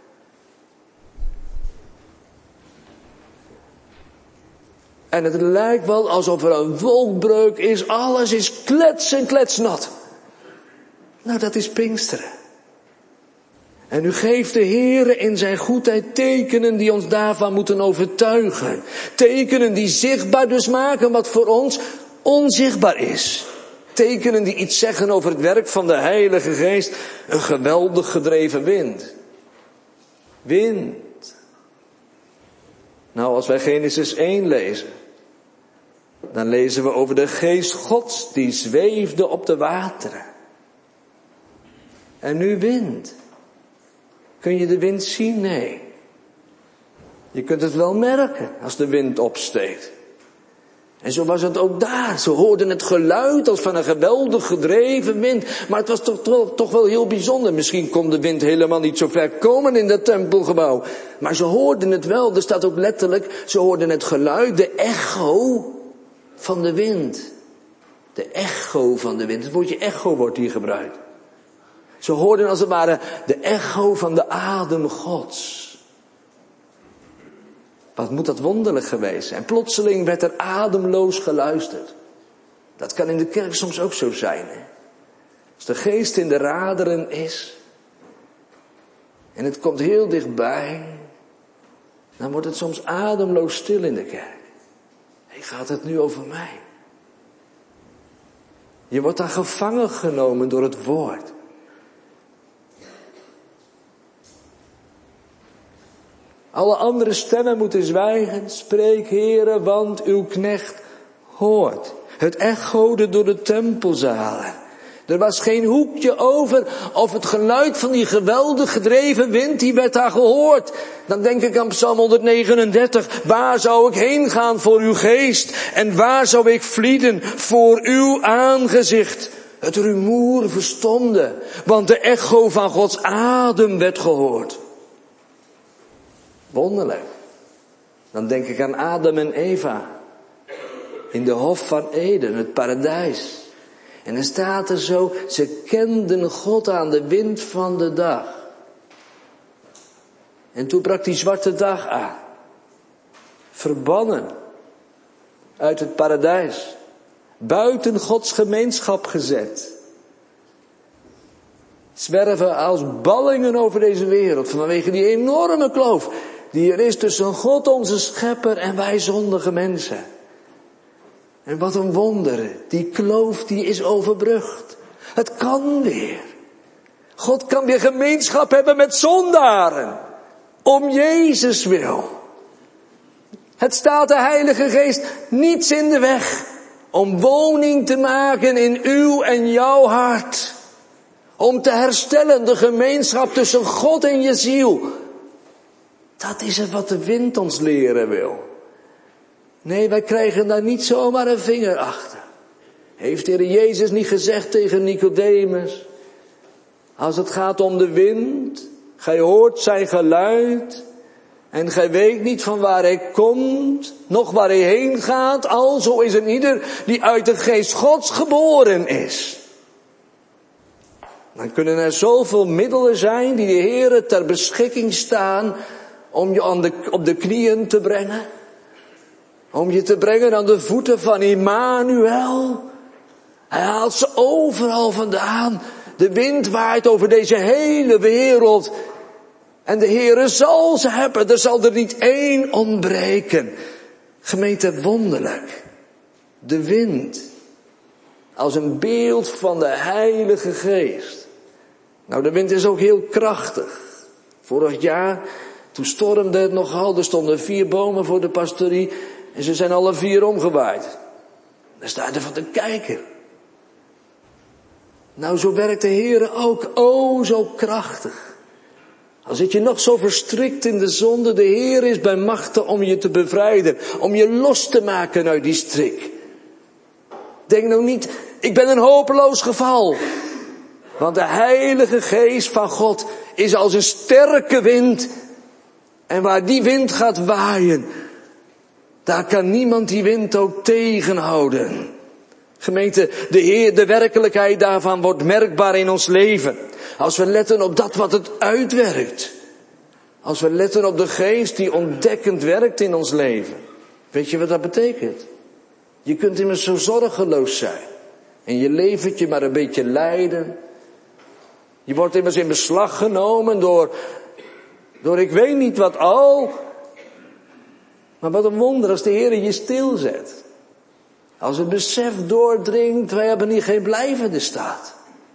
En het lijkt wel alsof er een wolkbreuk is. Alles is klets en kletsnat. Nou, dat is Pinksteren. En nu geeft de Heere in zijn goedheid tekenen die ons daarvan moeten overtuigen. Tekenen die zichtbaar dus maken wat voor ons onzichtbaar is. Tekenen die iets zeggen over het werk van de Heilige Geest. Een geweldig gedreven wind. Wind. Nou, als wij Genesis 1 lezen, dan lezen we over de geest Gods die zweefde op de wateren. En nu wind. Kun je de wind zien? Nee. Je kunt het wel merken als de wind opsteekt. En zo was het ook daar. Ze hoorden het geluid als van een geweldig gedreven wind. Maar het was toch wel heel bijzonder. Misschien kon de wind helemaal niet zo ver komen in dat tempelgebouw. Maar ze hoorden het wel. Er staat ook letterlijk, ze hoorden het geluid, de echo van de wind. De echo van de wind. Het woordje echo wordt hier gebruikt. Ze hoorden als het ware de echo van de adem Gods. Wat moet dat wonderlijk geweest zijn. En plotseling werd er ademloos geluisterd. Dat kan in de kerk soms ook zo zijn. Hè? Als de geest in de raderen is. En het komt heel dichtbij. Dan wordt het soms ademloos stil in de kerk. Hey, gaat het nu over mij? Je wordt dan gevangen genomen door het woord. Alle andere stemmen moeten zwijgen. Spreek, Heere, want uw knecht hoort. Het echode door de tempelzalen. Er was geen hoekje over of het geluid van die geweldig gedreven wind, die werd daar gehoord. Dan denk ik aan Psalm 139. Waar zou ik heen gaan voor uw geest? En waar zou ik vlieden voor uw aangezicht? Het rumoer verstomde, want de echo van Gods adem werd gehoord. Wonderlijk. Dan denk ik aan Adam en Eva. In de hof van Eden, het paradijs. En dan staat er zo, ze kenden God aan de wind van de dag. En toen brak die zwarte dag aan. Verbannen. Uit het paradijs. Buiten Gods gemeenschap gezet. Zwerven als ballingen over deze wereld. Vanwege die enorme kloof die er is tussen God onze schepper en wij zondige mensen. En wat een wonder. Die kloof die is overbrugd. Het kan weer. God kan weer gemeenschap hebben met zondaren. Om Jezus wil. Het staat de Heilige Geest niets in de weg. Om woning te maken in uw en jouw hart. Om te herstellen de gemeenschap tussen God en je ziel. Dat is het wat de wind ons leren wil. Nee, wij krijgen daar niet zomaar een vinger achter. Heeft de Heer Jezus niet gezegd tegen Nicodemus? Als het gaat om de wind, gij hoort zijn geluid en gij weet niet van waar hij komt, noch waar hij heen gaat, alzo is een ieder die uit de geest Gods geboren is. Dan kunnen er zoveel middelen zijn die de Heer ter beschikking staan om je op de knieën te brengen. Om je te brengen aan de voeten van Immanuel. Hij haalt ze overal vandaan. De wind waait over deze hele wereld. En de Heere zal ze hebben. Er zal er niet één ontbreken. Gemeente, wonderlijk. De wind. Als een beeld van de Heilige Geest. Nou, de wind is ook heel krachtig. Vorig jaar, toen stormde het nogal. Er stonden 4 bomen voor de pastorie. En ze zijn alle 4 omgewaaid. Daar sta je ervan te kijken. Nou, zo werkt de Heere ook, zo krachtig. Al zit je nog zo verstrikt in de zonde, de Heer is bij machte om je te bevrijden, om je los te maken uit die strik. Denk nou niet, ik ben een hopeloos geval. Want de Heilige Geest van God is als een sterke wind. En waar die wind gaat waaien, daar kan niemand die wind ook tegenhouden. Gemeente, de werkelijkheid daarvan wordt merkbaar in ons leven. Als we letten op dat wat het uitwerkt. Als we letten op de geest die ontdekkend werkt in ons leven. Weet je wat dat betekent? Je kunt immers zo zorgeloos zijn. En je leventje maar een beetje lijden. Je wordt immers in beslag genomen door ik weet niet wat al. Maar wat een wonder als de Heer je stilzet. Als het besef doordringt, wij hebben hier geen blijvende staat.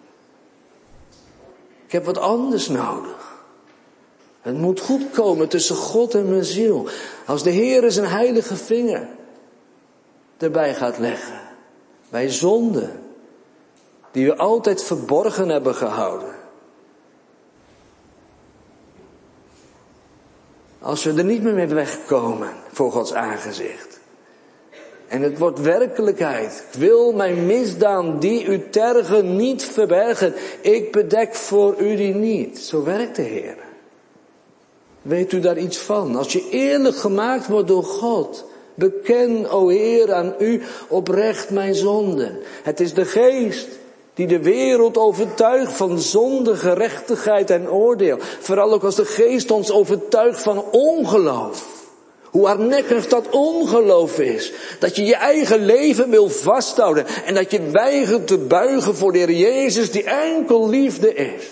Ik heb wat anders nodig. Het moet goed komen tussen God en mijn ziel. Als de Heer zijn heilige vinger erbij gaat leggen. Bij zonden die we altijd verborgen hebben gehouden. Als we er niet meer mee wegkomen voor Gods aangezicht. En het wordt werkelijkheid. Ik wil mijn misdaan die u tergen niet verbergen. Ik bedek voor u die niet. Zo werkt de Heer. Weet u daar iets van? Als je eerlijk gemaakt wordt door God. Beken, o Heer, aan u oprecht mijn zonden. Het is de geest die de wereld overtuigt van zonde, gerechtigheid en oordeel. Vooral ook als de geest ons overtuigt van ongeloof. Hoe hardnekkig dat ongeloof is. Dat je je eigen leven wil vasthouden. En dat je weigert te buigen voor de Heer Jezus die enkel liefde is.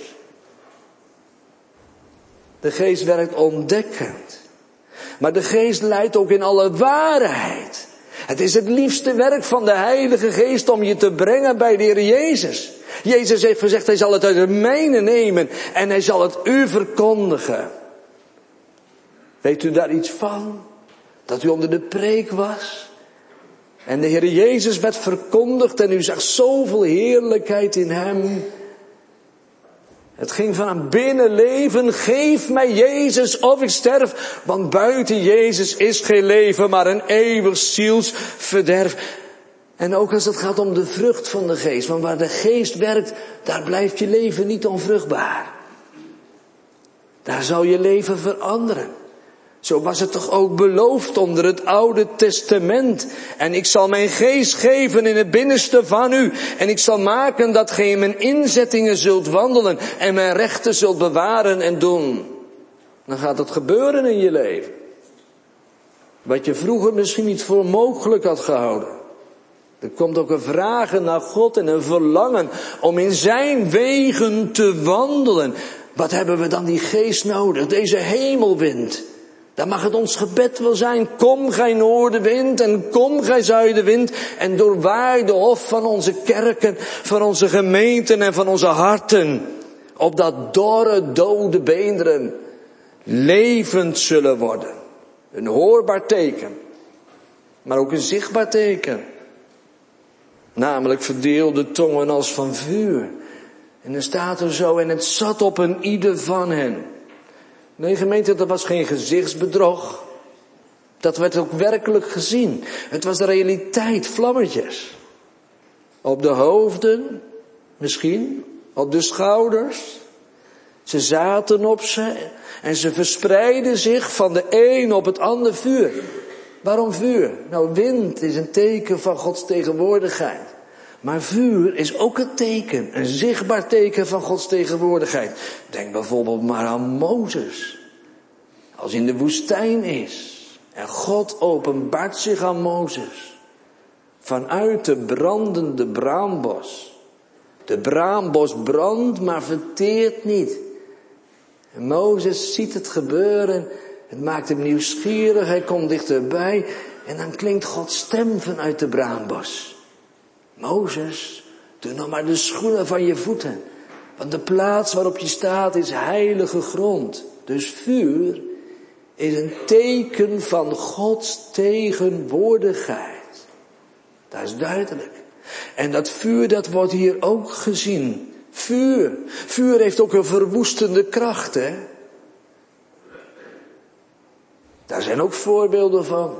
De geest werkt ontdekkend. Maar de geest leidt ook in alle waarheid. Het is het liefste werk van de Heilige Geest om je te brengen bij de Heer Jezus. Jezus heeft gezegd, hij zal het uit het mijne nemen en hij zal het u verkondigen. Weet u daar iets van? Dat u onder de preek was en de Heer Jezus werd verkondigd en u zag zoveel heerlijkheid in hem. Het ging van een binnenleven, geef mij Jezus of ik sterf, want buiten Jezus is geen leven, maar een eeuwig zielsverderf. En ook als het gaat om de vrucht van de geest, want waar de geest werkt, daar blijft je leven niet onvruchtbaar. Daar zal je leven veranderen. Zo was het toch ook beloofd onder het Oude Testament. En ik zal mijn geest geven in het binnenste van u. En ik zal maken dat gij in mijn inzettingen zult wandelen. En mijn rechten zult bewaren en doen. Dan gaat het gebeuren in je leven. Wat je vroeger misschien niet voor mogelijk had gehouden. Er komt ook een vragen naar God en een verlangen om in zijn wegen te wandelen. Wat hebben we dan die geest nodig? Deze hemelwind. Dan mag het ons gebed wel zijn, kom gij noordenwind en kom gij zuidenwind en doorwaai de hof van onze kerken, van onze gemeenten en van onze harten. Opdat dorre, dode beenderen levend zullen worden. Een hoorbaar teken, maar ook een zichtbaar teken. Namelijk verdeelde tongen als van vuur. En dan staat er zo, en het zat op een ieder van hen. Nee, gemeente, dat was geen gezichtsbedrog. Dat werd ook werkelijk gezien. Het was de realiteit, vlammetjes. Op de hoofden, misschien, op de schouders. Ze zaten op ze en ze verspreidden zich van de een op het ander vuur. Waarom vuur? Nou, wind is een teken van Gods tegenwoordigheid. Maar vuur is ook een teken, een zichtbaar teken van Gods tegenwoordigheid. Denk bijvoorbeeld maar aan Mozes. Als hij in de woestijn is en God openbaart zich aan Mozes. Vanuit de brandende braambos. De braambos brandt, maar verteert niet. En Mozes ziet het gebeuren. Het maakt hem nieuwsgierig. Hij komt dichterbij. En dan klinkt Gods stem vanuit de braambos. Mozes, doe nog maar de schoenen van je voeten. Want de plaats waarop je staat is heilige grond. Dus vuur is een teken van Gods tegenwoordigheid. Dat is duidelijk. En dat vuur, dat wordt hier ook gezien. Vuur. Vuur heeft ook een verwoestende kracht, hè. Daar zijn ook voorbeelden van.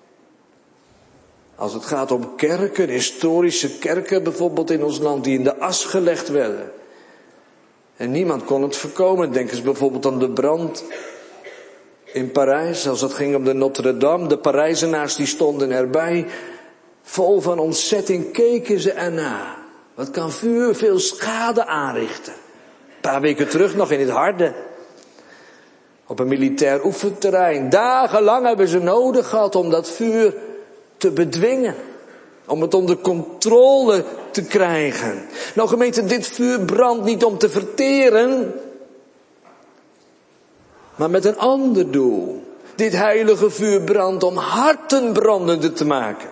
Als het gaat om kerken, historische kerken bijvoorbeeld in ons land, die in de as gelegd werden. En niemand kon het voorkomen. Denk eens bijvoorbeeld aan de brand in Parijs, als het ging om de Notre-Dame. De Parijzenaars die stonden erbij. Vol van ontzetting keken ze erna. Wat kan vuur veel schade aanrichten. Een paar weken terug nog in het Harde. Op een militair oefenterrein. Dagenlang hebben ze nodig gehad om dat vuur te bedwingen. Om het onder controle te krijgen. Nou gemeente, dit vuur brandt niet om te verteren. Maar met een ander doel. Dit heilige vuur brandt om harten brandende te maken.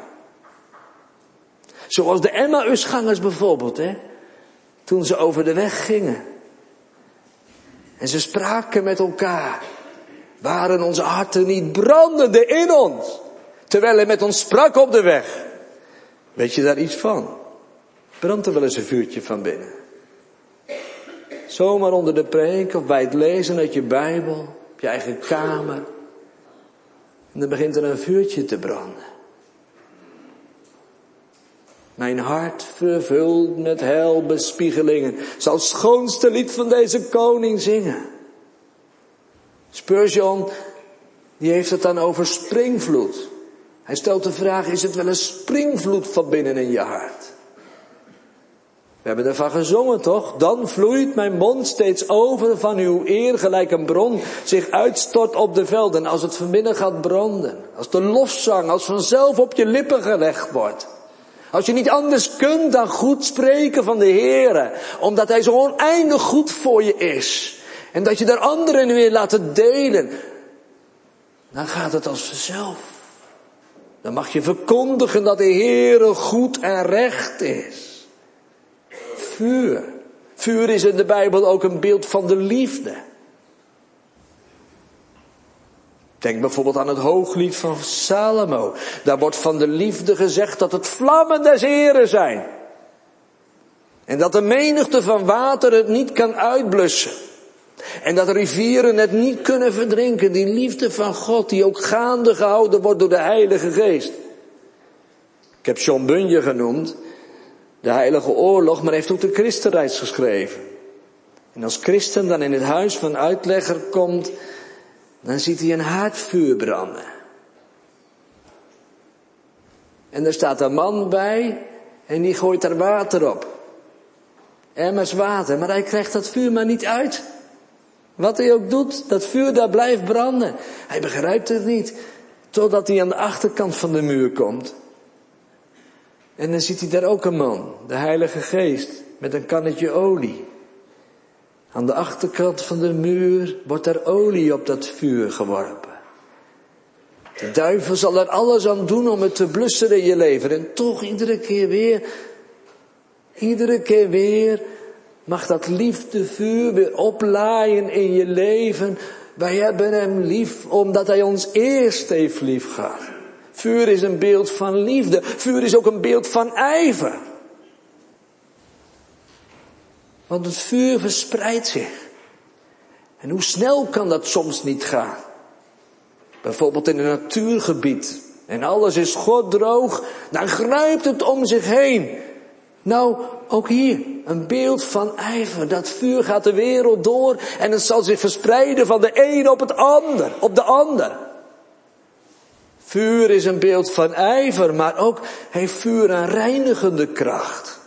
Zoals de Emmausgangers bijvoorbeeld, hè. Toen ze over de weg gingen. En ze spraken met elkaar. Waren onze harten niet brandende in ons? Terwijl hij met ons sprak op de weg. Weet je daar iets van? Brandt er wel eens een vuurtje van binnen? Zomaar onder de preek of bij het lezen uit je Bijbel. Op je eigen kamer. En dan begint er een vuurtje te branden. Mijn hart vervuld met helbespiegelingen. Zal het schoonste lied van deze koning zingen. Spurgeon, die heeft het dan over springvloed. Hij stelt de vraag, is het wel een springvloed van binnen in je hart? We hebben ervan gezongen, toch? Dan vloeit mijn mond steeds over van uw eer, gelijk een bron zich uitstort op de velden. Als het vanbinnen gaat branden. Als de lofzang als vanzelf op je lippen gelegd wordt. Als je niet anders kunt dan goed spreken van de Heere. Omdat Hij zo oneindig goed voor je is. En dat je daar anderen weer laten delen. Dan gaat het als vanzelf. Dan mag je verkondigen dat de Heere goed en recht is. Vuur. Vuur is in de Bijbel ook een beeld van de liefde. Denk bijvoorbeeld aan het Hooglied van Salomo. Daar wordt van de liefde gezegd dat het vlammen des Heren zijn. En dat de menigte van water het niet kan uitblussen. En dat de rivieren het niet kunnen verdrinken. Die liefde van God die ook gaande gehouden wordt door de Heilige Geest. Ik heb John Bunyan genoemd. De Heilige Oorlog, maar hij heeft ook de Christenreis geschreven. En als christen dan in het huis van uitlegger komt, dan ziet hij een haardvuur branden. En er staat een man bij en die gooit er water op. Emmers water, maar hij krijgt dat vuur maar niet uit. Wat hij ook doet, dat vuur daar blijft branden. Hij begrijpt het niet, totdat hij aan de achterkant van de muur komt. En dan ziet hij daar ook een man, de Heilige Geest, met een kannetje olie. Aan de achterkant van de muur wordt er olie op dat vuur geworpen. De duivel zal er alles aan doen om het te blussen in je leven. En toch iedere keer weer mag dat liefdevuur weer oplaaien in je leven. Wij hebben hem lief omdat hij ons eerst heeft lief gehad. Vuur is een beeld van liefde. Vuur is ook een beeld van ijver. Want het vuur verspreidt zich. En hoe snel kan dat soms niet gaan? Bijvoorbeeld in een natuurgebied. En alles is goddroog. Dan grijpt het om zich heen. Nou, ook hier. Een beeld van ijver. Dat vuur gaat de wereld door. En het zal zich verspreiden van de een op de ander. Vuur is een beeld van ijver. Maar ook heeft vuur een reinigende kracht.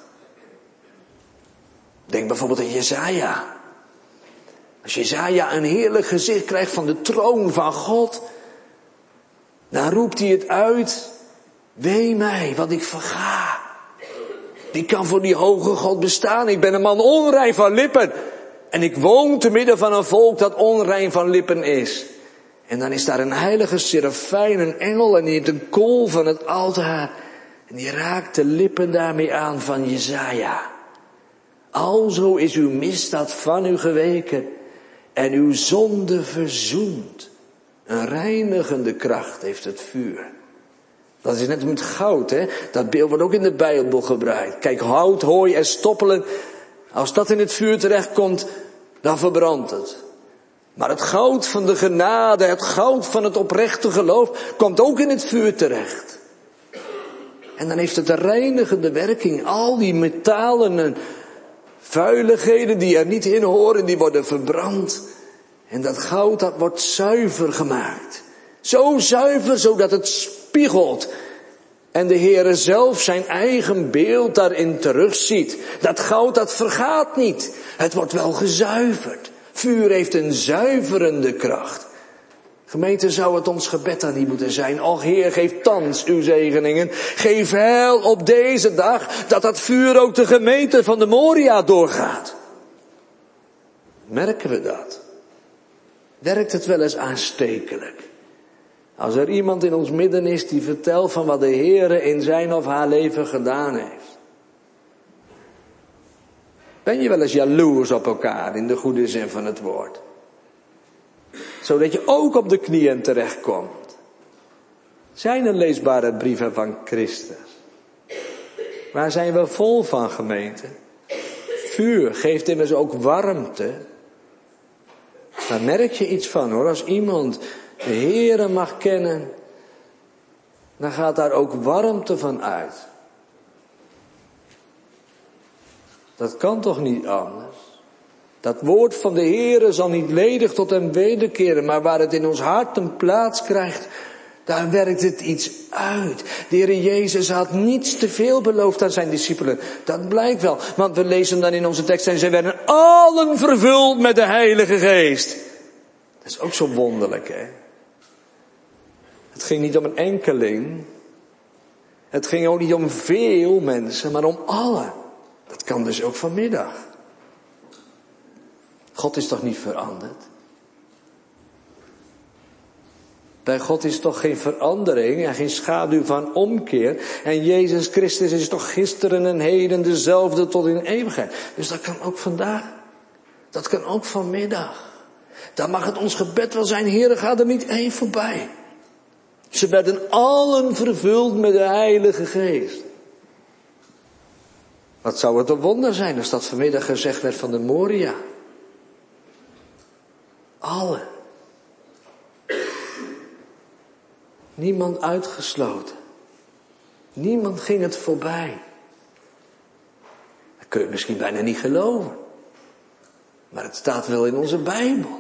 Denk bijvoorbeeld aan Jesaja. Als Jesaja een heerlijk gezicht krijgt van de troon van God, dan roept hij het uit. Wee mij, want ik verga. Wie kan voor die hoge God bestaan? Ik ben een man onrein van lippen. En ik woon te midden van een volk dat onrein van lippen is. En dan is daar een heilige serafijn, een engel, en die heeft een kool van het altaar. En die raakt de lippen daarmee aan van Jesaja. Alzo is uw misdaad van u geweken en uw zonde verzoend. Een reinigende kracht heeft het vuur. Dat is net met goud, hè. Dat beeld wordt ook in de Bijbel gebruikt. Kijk, hout, hooi en stoppelen. Als dat in het vuur terechtkomt, dan verbrandt het. Maar het goud van de genade, het goud van het oprechte geloof, komt ook in het vuur terecht. En dan heeft het een reinigende werking. Al die metalen en vuiligheden die er niet in horen, die worden verbrand. En dat goud, dat wordt zuiver gemaakt. Zo zuiver, zodat het spiegelt. En de Heere zelf zijn eigen beeld daarin terugziet. Dat goud, dat vergaat niet. Het wordt wel gezuiverd. Vuur heeft een zuiverende kracht. Gemeente, zou het ons gebed dan niet moeten zijn? Och Heer, geef thans uw zegeningen. Geef heil op deze dag, dat vuur ook de gemeente van de Moria doorgaat. Merken we dat? Werkt het wel eens aanstekelijk? Als er iemand in ons midden is die vertelt van wat de Heere in zijn of haar leven gedaan heeft. Ben je wel eens jaloers op elkaar in de goede zin van het woord? Zodat je ook op de knieën terechtkomt. Zijn er leesbare brieven van Christus? Waar zijn we vol van, gemeente? Vuur geeft immers ook warmte. Daar merk je iets van, hoor. Als iemand de Heere mag kennen, dan gaat daar ook warmte van uit. Dat kan toch niet anders? Dat woord van de Heere zal niet ledig tot hem wederkeren, maar waar het in ons hart een plaats krijgt, daar werkt het iets uit. De Heere Jezus had niets te veel beloofd aan zijn discipelen. Dat blijkt wel, want we lezen dan in onze tekst en zij werden allen vervuld met de Heilige Geest. Dat is ook zo wonderlijk, hè? Het ging niet om een enkeling. Het ging ook niet om veel mensen, maar om allen. Dat kan dus ook vanmiddag. God is toch niet veranderd? Bij God is toch geen verandering en geen schaduw van omkeer. En Jezus Christus is toch gisteren en heden dezelfde tot in eeuwigheid. Dus dat kan ook vandaag. Dat kan ook vanmiddag. Dan mag het ons gebed wel zijn, Heere, ga er niet één voorbij. Ze werden allen vervuld met de Heilige Geest. Wat zou het een wonder zijn als dat vanmiddag gezegd werd van de Moria. Allen. Niemand uitgesloten. Niemand ging het voorbij. Dat kun je misschien bijna niet geloven. Maar het staat wel in onze Bijbel.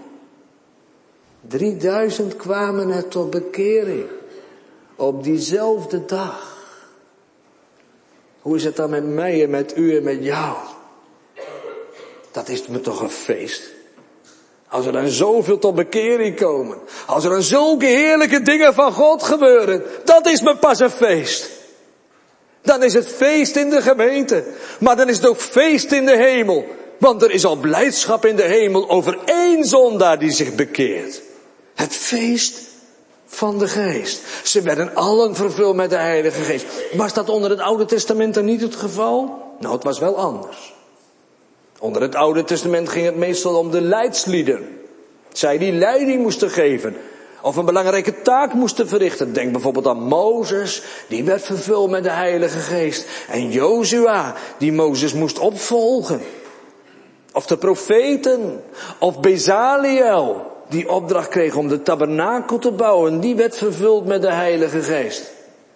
3000 kwamen er tot bekering. Op diezelfde dag. Hoe is het dan met mij en met u en met jou? Dat is me toch een feest. Als er dan zoveel tot bekering komen. Als er dan zulke heerlijke dingen van God gebeuren. Dat is me pas een feest. Dan is het feest in de gemeente. Maar dan is het ook feest in de hemel. Want er is al blijdschap in de hemel over één zondaar die zich bekeert. Het feest van de Geest. Ze werden allen vervuld met de Heilige Geest. Was dat onder het Oude Testament dan niet het geval? Nou, het was wel anders. Onder het Oude Testament ging het meestal om de leidslieden. Zij die leiding moesten geven. Of een belangrijke taak moesten verrichten. Denk bijvoorbeeld aan Mozes. Die werd vervuld met de Heilige Geest. En Jozua, die Mozes moest opvolgen. Of de profeten. Of Bezaliel. die opdracht kreeg om de tabernakel te bouwen, die werd vervuld met de Heilige Geest.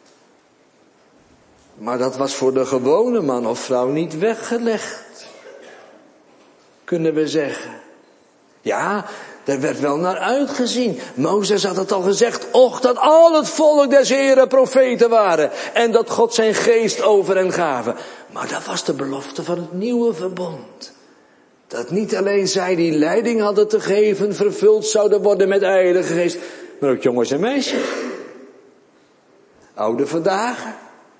Maar dat was voor de gewone man of vrouw niet weggelegd, kunnen we zeggen. Ja, er werd wel naar uitgezien. Mozes had het al gezegd, och, dat al het volk des Heren profeten waren. En dat God zijn geest over hen gaven. Maar dat was de belofte van het nieuwe verbond. Dat niet alleen zij die leiding hadden te geven vervuld zouden worden met de Heilige Geest. Maar ook jongens en meisjes. Oude vandaag.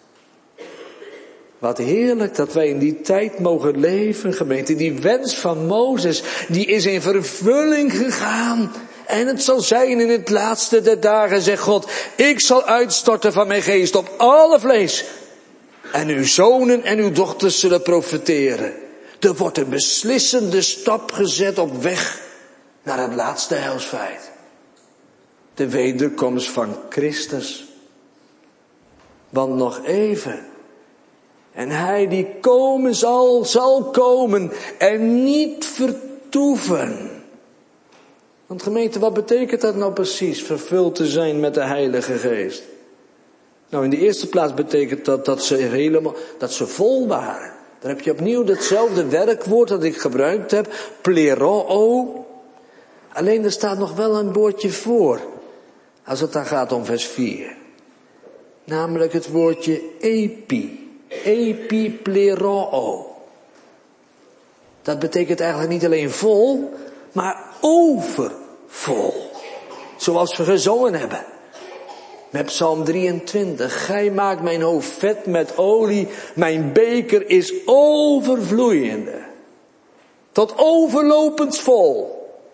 Wat heerlijk dat wij in die tijd mogen leven, gemeente. Die wens van Mozes, die is in vervulling gegaan. En het zal zijn in het laatste der dagen, zegt God, ik zal uitstorten van mijn geest op alle vlees. En uw zonen en uw dochters zullen profeteren. Er wordt een beslissende stap gezet op weg naar het laatste heilsfeit. De wederkomst van Christus. Want nog even. En hij die komen zal komen en niet vertoeven. Want gemeente, wat betekent dat nou precies, vervuld te zijn met de Heilige Geest? Nou, in de eerste plaats betekent dat ze vol waren. Dan heb je opnieuw datzelfde werkwoord dat ik gebruikt heb, pleroo. Alleen er staat nog wel een woordje voor, als het dan gaat om vers 4. Namelijk het woordje epi. Epipleroo. Dat betekent eigenlijk niet alleen vol, maar overvol. Zoals we gezongen hebben. Met Psalm 23. Gij maakt mijn hoofd vet met olie. Mijn beker is overvloeiende. Tot overlopend vol.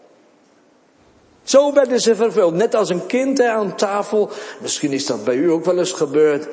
Zo werden ze vervuld. Net als een kind aan tafel. Misschien is dat bij u ook wel eens gebeurd.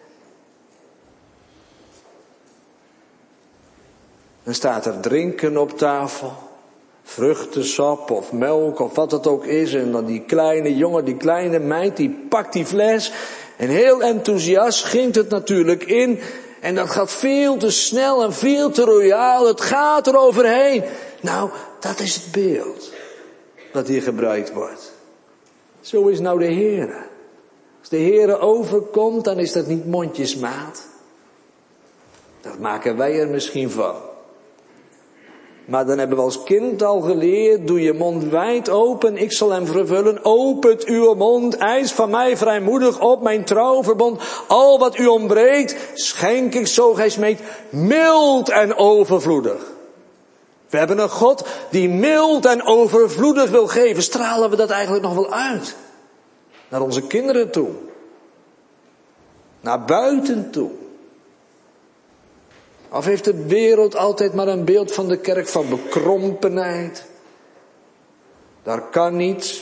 Dan staat er drinken op tafel. Vruchtensap of melk of wat het ook is. En dan die kleine jongen, die kleine meid, die pakt die fles. En heel enthousiast gingt het natuurlijk in. En dat gaat veel te snel en veel te royaal. Het gaat er overheen. Nou, dat is het beeld dat hier gebruikt wordt. Zo is nou de Heere. Als de Heere overkomt, dan is dat niet mondjesmaat. Dat maken wij er misschien van. Maar dan hebben we als kind al geleerd, doe je mond wijd open, ik zal hem vervullen. Opent uw mond, eis van mij vrijmoedig op mijn trouwverbond. Al wat u ontbreekt, schenk ik zo gij smeekt, mild en overvloedig. We hebben een God die mild en overvloedig wil geven. Stralen we dat eigenlijk nog wel uit? Naar onze kinderen toe. Naar buiten toe. Of heeft de wereld altijd maar een beeld van de kerk van bekrompenheid? Daar kan niets.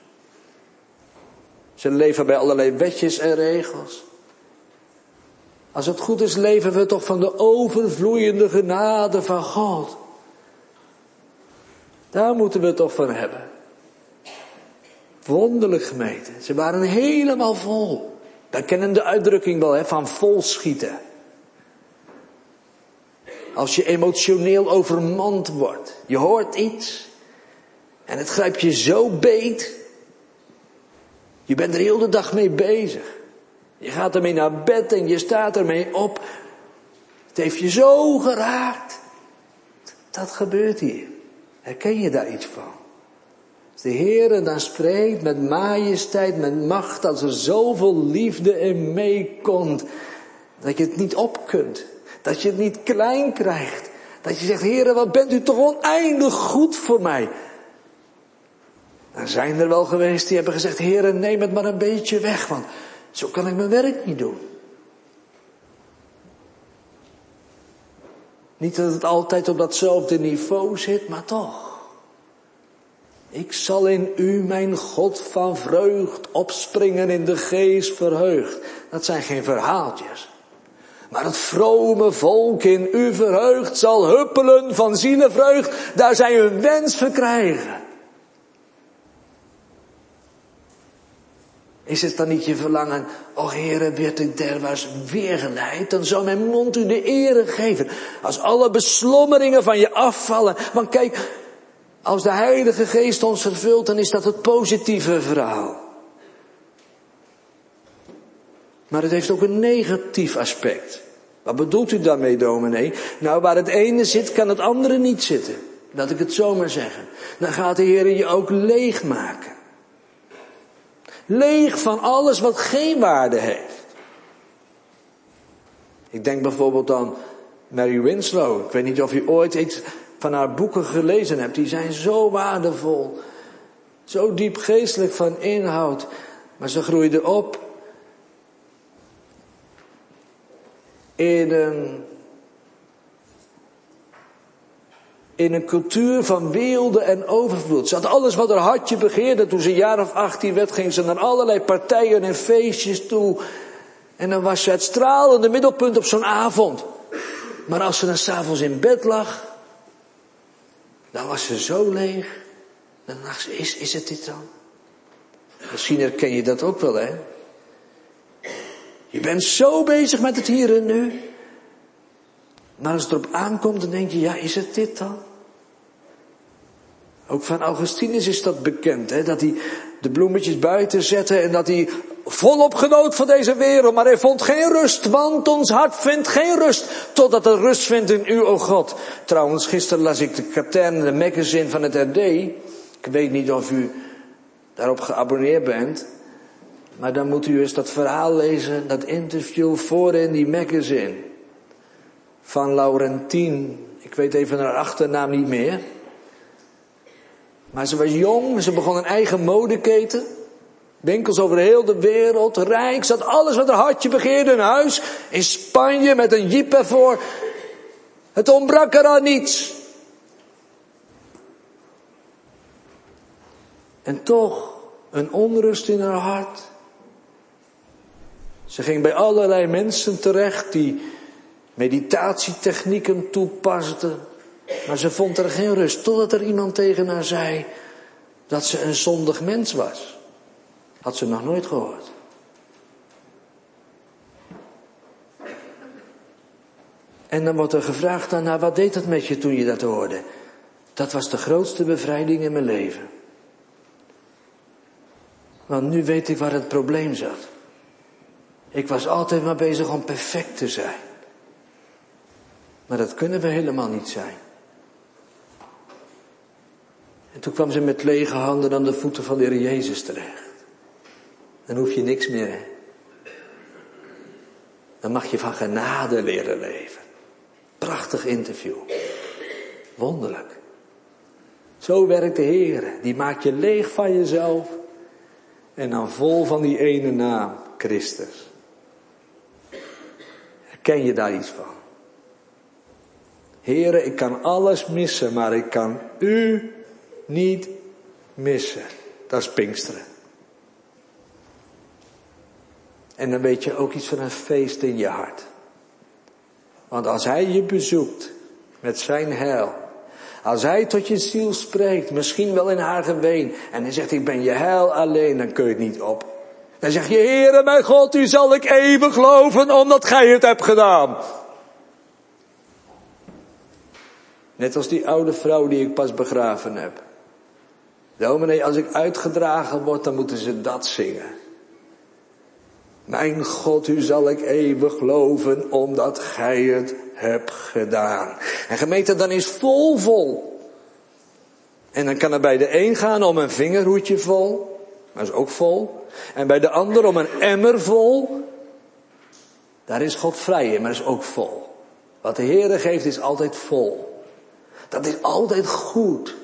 Ze leven bij allerlei wetjes en regels. Als het goed is, leven we toch van de overvloeiende genade van God. Daar moeten we het toch van hebben. Wonderlijk gemeente. Ze waren helemaal vol. Wij kennen de uitdrukking wel, van vol schieten. Als je emotioneel overmand wordt. Je hoort iets. En het grijpt je zo beet. Je bent er heel de dag mee bezig. Je gaat ermee naar bed en je staat ermee op. Het heeft je zo geraakt. Dat gebeurt hier. Herken je daar iets van? Als de Heere dan spreekt met majesteit, met macht. Als er zoveel liefde in meekomt. Dat je het niet op kunt. Dat je het niet klein krijgt. Dat je zegt, Heere, wat bent u toch oneindig goed voor mij. Dan zijn er wel geweest die hebben gezegd, Heere, neem het maar een beetje weg. Want zo kan ik mijn werk niet doen. Niet dat het altijd op datzelfde niveau zit, maar toch. Ik zal in u, mijn God van vreugd, opspringen in de geest verheugd. Dat zijn geen verhaaltjes. Maar het vrome volk in u verheugd zal huppelen van zielenvreugd. Daar zij hun wens verkrijgen. Is het dan niet je verlangen, o Heere, werd ik derwaarts weer geleid, dan zou mijn mond u de ere geven. Als alle beslommeringen van je afvallen. Want kijk, Als de Heilige Geest ons vervult, dan is dat het positieve verhaal. Maar het heeft ook een negatief aspect. Wat bedoelt u daarmee, dominee? Nou, waar het ene zit, kan het andere niet zitten. Laat ik het zo maar zeggen. Dan gaat de Heer je ook leeg maken. Leeg van alles wat geen waarde heeft. Ik denk bijvoorbeeld aan Mary Winslow. Ik weet niet of u ooit iets van haar boeken gelezen hebt. Die zijn zo waardevol. Zo diep geestelijk van inhoud. Maar ze groeide op in een cultuur van weelde en overvloed. Ze had alles wat haar hartje begeerde. Toen ze een jaar of 18 werd, ging ze naar allerlei partijen en feestjes toe. En dan was ze het stralende middelpunt op zo'n avond. Maar als ze dan 's avonds in bed lag, dan was ze zo leeg. Dan dacht ze, is het dit dan? Misschien herken je dat ook wel, hè? Je bent zo bezig met het hier en nu. Maar als het erop aankomt, dan denk je, ja, is het dit dan? Ook van Augustinus is dat bekend, hè? Dat hij de bloemetjes buiten zette en dat hij volop genoot van deze wereld. Maar hij vond geen rust, want ons hart vindt geen rust. Totdat het rust vindt in u, o God. Trouwens, gisteren las ik de katern, de magazine van het RD. Ik weet niet of u daarop geabonneerd bent. Maar dan moet u eens dat verhaal lezen, dat interview voorin die magazine. Van Laurentien. Ik weet even haar achternaam niet meer. Maar ze was jong, ze begon een eigen modeketen. Winkels over heel de wereld, rijk, ze had alles wat haar hartje begeerde. Een huis in Spanje met een jeep ervoor. Het ontbrak er aan niets. En toch een onrust in haar hart. Ze ging bij allerlei mensen terecht die meditatietechnieken toepasten. Maar ze vond er geen rust, totdat er iemand tegen haar zei dat ze een zondig mens was. Had ze nog nooit gehoord. En dan wordt er gevraagd aan haar, wat deed het met je toen je dat hoorde? Dat was de grootste bevrijding in mijn leven. Want nu weet ik waar het probleem zat. Ik was altijd maar bezig om perfect te zijn. Maar dat kunnen we helemaal niet zijn. En toen kwam ze met lege handen aan de voeten van de Heer Jezus terecht. Dan hoef je niks meer, hè. Dan mag je van genade leren leven. Prachtig interview. Wonderlijk. Zo werkt de Heer. Die maakt je leeg van jezelf. En dan vol van die ene naam, Christus. Herken je daar iets van? Heere, ik kan alles missen, maar ik kan u niet missen. Dat is Pinksteren. En dan weet je ook iets van een feest in je hart. Want als hij je bezoekt met zijn heil. Als hij tot je ziel spreekt, misschien wel in haar geween. En hij zegt, ik ben je heil alleen, dan kun je het niet op. Dan zeg je, Heere mijn God, u zal ik eeuwig loven omdat gij het hebt gedaan. Net als die oude vrouw die ik pas begraven heb. Dominee, als ik uitgedragen word, dan moeten ze dat zingen. Mijn God, u zal ik eeuwig loven, omdat gij het hebt gedaan. En gemeente, dan is vol. En dan kan er bij de een gaan om een vingerhoedje vol. Dat is ook vol. En bij de ander om een emmer vol. Daar is God vrij in, maar dat is ook vol. Wat de Heere geeft is altijd vol. Dat is altijd goed.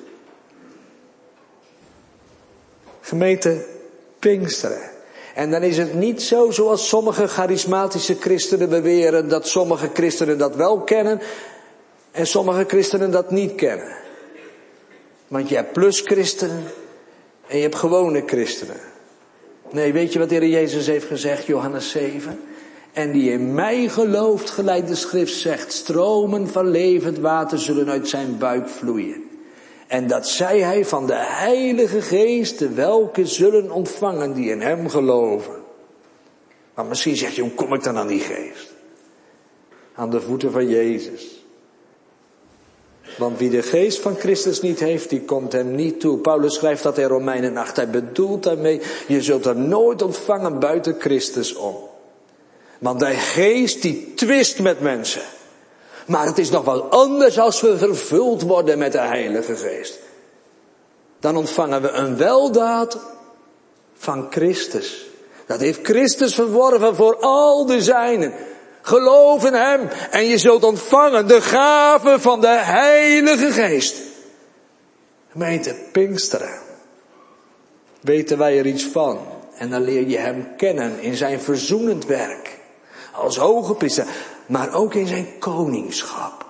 Gemeente, Pinksteren. En dan is het niet zo zoals sommige charismatische christenen beweren, dat sommige christenen dat wel kennen en sommige christenen dat niet kennen. Want je hebt pluschristenen en je hebt gewone christenen. Nee, weet je wat de Heer Jezus heeft gezegd, Johannes 7? En die in mij gelooft, gelijk de schrift zegt, stromen van levend water zullen uit zijn buik vloeien. En dat zei hij van de Heilige Geest, welke zullen ontvangen die in hem geloven. Maar misschien zeg je, hoe kom ik dan aan die geest? Aan de voeten van Jezus. Want wie de geest van Christus niet heeft, die komt hem niet toe. Paulus schrijft dat in Romeinen 8. Hij bedoelt daarmee, je zult er nooit ontvangen buiten Christus om. Want de geest die twist met mensen. Maar het is nog wat anders als we vervuld worden met de Heilige Geest. Dan ontvangen we een weldaad van Christus. Dat heeft Christus verworven voor al de zijnen. Geloof in hem en je zult ontvangen de gave van de Heilige Geest. Gemeente, Pinksteren. Weten wij er iets van? En dan leer je hem kennen in zijn verzoenend werk. Als hoge priester, maar ook in zijn koningschap.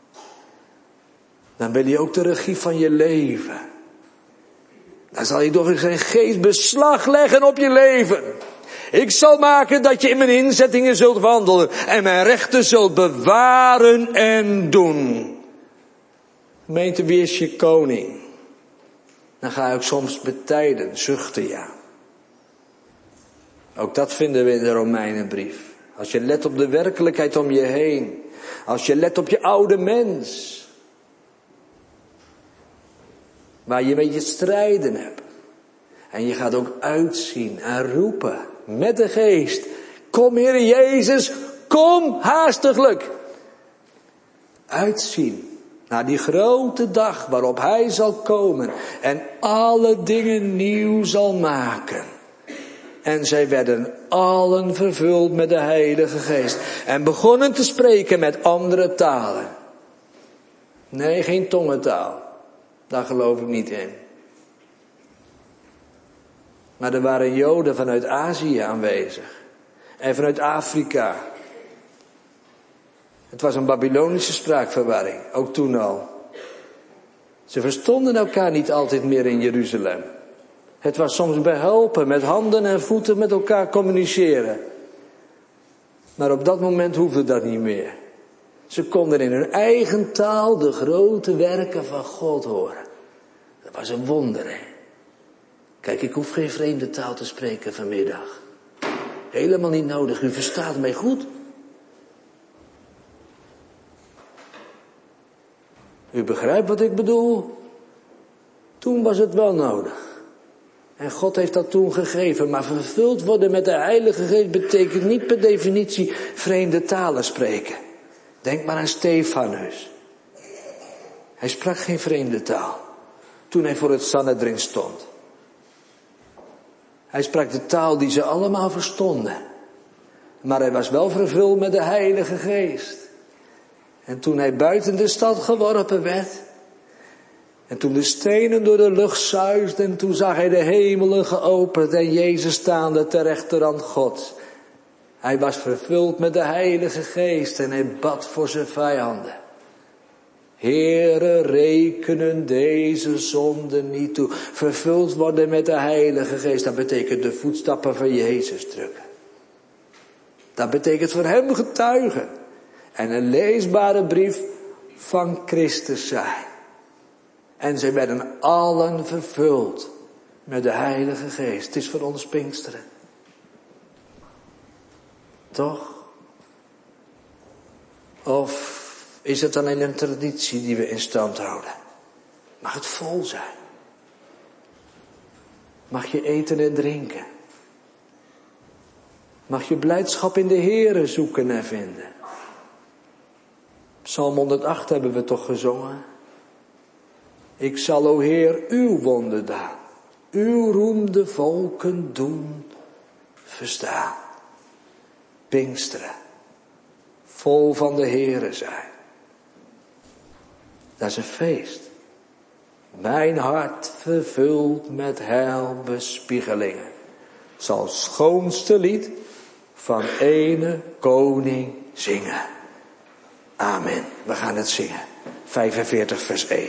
Dan wil je ook de regie van je leven. Dan zal je door zijn geest beslag leggen op je leven. Ik zal maken dat je in mijn inzettingen zult wandelen en mijn rechten zult bewaren en doen. Gemeente, wie is je koning? Dan ga je ook soms betijden, zuchten, ja. Ook dat vinden we in de Romeinenbrief. Als je let op de werkelijkheid om je heen. Als je let op je oude mens. Waar je mee te strijden hebt. En je gaat ook uitzien en roepen met de geest. Kom Heer Jezus, kom haastiglijk. Uitzien naar die grote dag waarop Hij zal komen. En alle dingen nieuw zal maken. En zij werden allen vervuld met de Heilige Geest. En begonnen te spreken met andere talen. Nee, geen tongentaal. Daar geloof ik niet in. Maar er waren Joden vanuit Azië aanwezig. En vanuit Afrika. Het was een Babylonische spraakverwarring. Ook toen al. Ze verstonden elkaar niet altijd meer in Jeruzalem. Het was soms behelpen, met handen en voeten met elkaar communiceren. Maar op dat moment hoefde dat niet meer. Ze konden in hun eigen taal de grote werken van God horen. Dat was een wonder, hè. Kijk, ik hoef geen vreemde taal te spreken vanmiddag. Helemaal niet nodig, u verstaat mij goed. U begrijpt wat ik bedoel? Toen was het wel nodig. En God heeft dat toen gegeven, maar vervuld worden met de Heilige Geest betekent niet per definitie vreemde talen spreken. Denk maar aan Stefanus. Hij sprak geen vreemde taal toen hij voor het Sanhedrin stond. Hij sprak de taal die ze allemaal verstonden. Maar hij was wel vervuld met de Heilige Geest. En toen hij buiten de stad geworpen werd. En toen de stenen door de lucht suisden. Toen zag hij de hemelen geopend en Jezus staande ter rechterhand Gods. Hij was vervuld met de Heilige Geest en hij bad voor zijn vijanden. Heere, rekenen deze zonden niet toe. Vervuld worden met de Heilige Geest. Dat betekent de voetstappen van Jezus drukken. Dat betekent voor hem getuigen. En een leesbare brief van Christus zijn. En zij werden allen vervuld met de Heilige Geest. Het is voor ons Pinksteren. Toch? Of is het alleen een traditie die we in stand houden? Mag het vol zijn? Mag je eten en drinken? Mag je blijdschap in de Heere zoeken en vinden? Psalm 108 hebben we toch gezongen? Ik zal, o Heer, uw wonderdaan, uw roem de volken doen verstaan. Pinksteren, vol van de Heere zijn. Dat is een feest. Mijn hart vervuld met heilbespiegelingen. Zal schoonste lied van ene koning zingen. Amen. We gaan het zingen. 45 vers 1.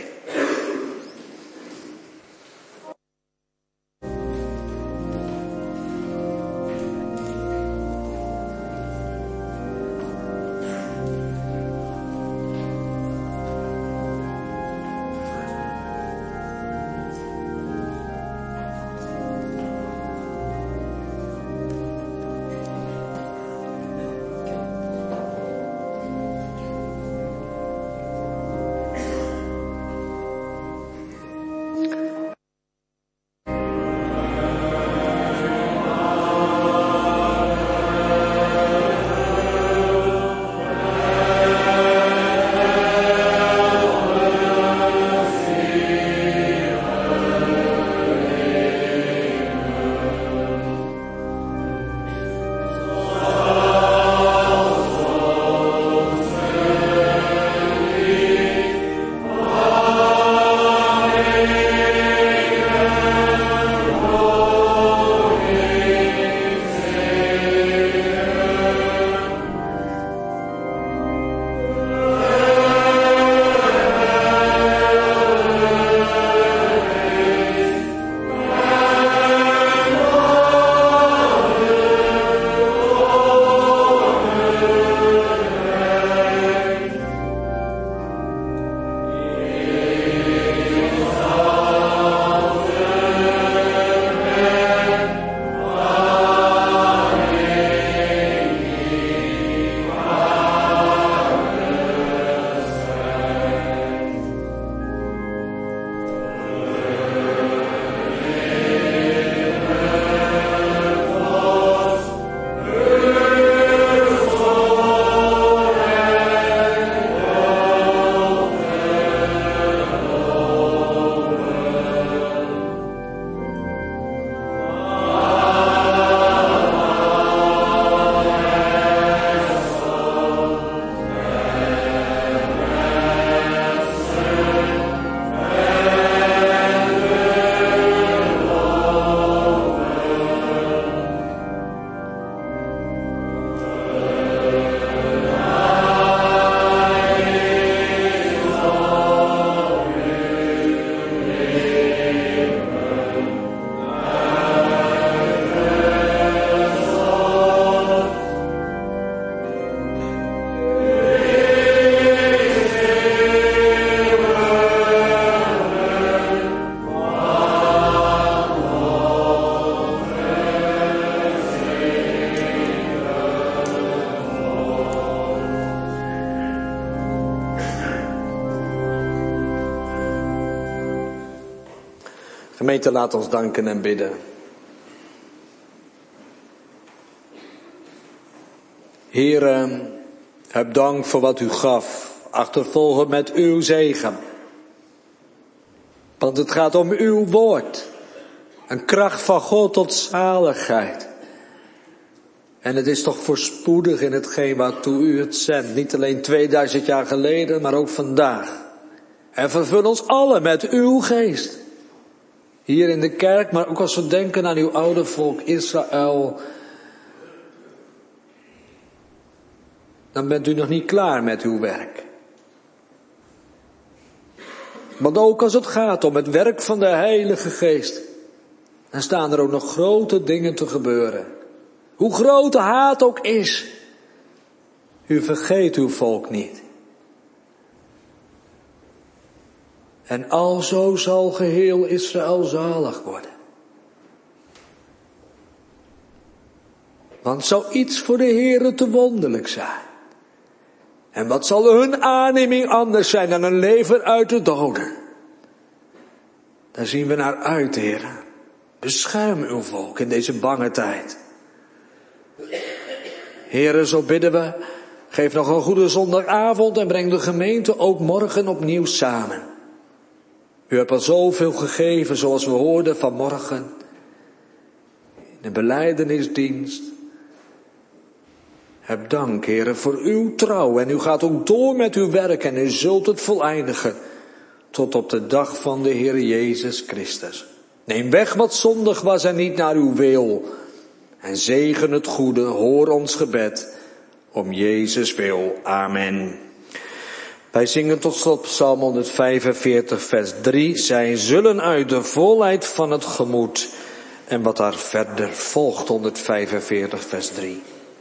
Gemeente, laat ons danken en bidden. Heere, heb dank voor wat u gaf. Achtervolgen met uw zegen. Want het gaat om uw woord. Een kracht van God tot zaligheid. En het is toch voorspoedig in hetgeen waartoe u het zendt. Niet alleen 2000 jaar geleden, maar ook vandaag. En vervul ons allen met uw geest. Hier in de kerk, maar ook als we denken aan uw oude volk Israël. Dan bent u nog niet klaar met uw werk. Want ook als het gaat om het werk van de Heilige Geest, dan staan er ook nog grote dingen te gebeuren. Hoe groot de haat ook is, u vergeet uw volk niet. En alzo zal geheel Israël zalig worden. Want zou iets voor de Heere te wonderlijk zijn? En wat zal hun aanneming anders zijn dan een leven uit de doden? Daar zien we naar uit, Heere. Bescherm uw volk in deze bange tijd. Heere, zo bidden we, geef nog een goede zondagavond en breng de gemeente ook morgen opnieuw samen. U hebt al zoveel gegeven, zoals we hoorden vanmorgen. In de belijdenisdienst. Heb dank, Heere, voor uw trouw. En u gaat ook door met uw werk en u zult het voleindigen. Tot op de dag van de Heer Jezus Christus. Neem weg wat zondig was en niet naar uw wil. En zegen het goede, hoor ons gebed. Om Jezus wil. Amen. Wij zingen tot slot Psalm 145 vers 3. Zij zullen uit de volheid van het gemoed. En wat daar verder volgt, 145 vers 3.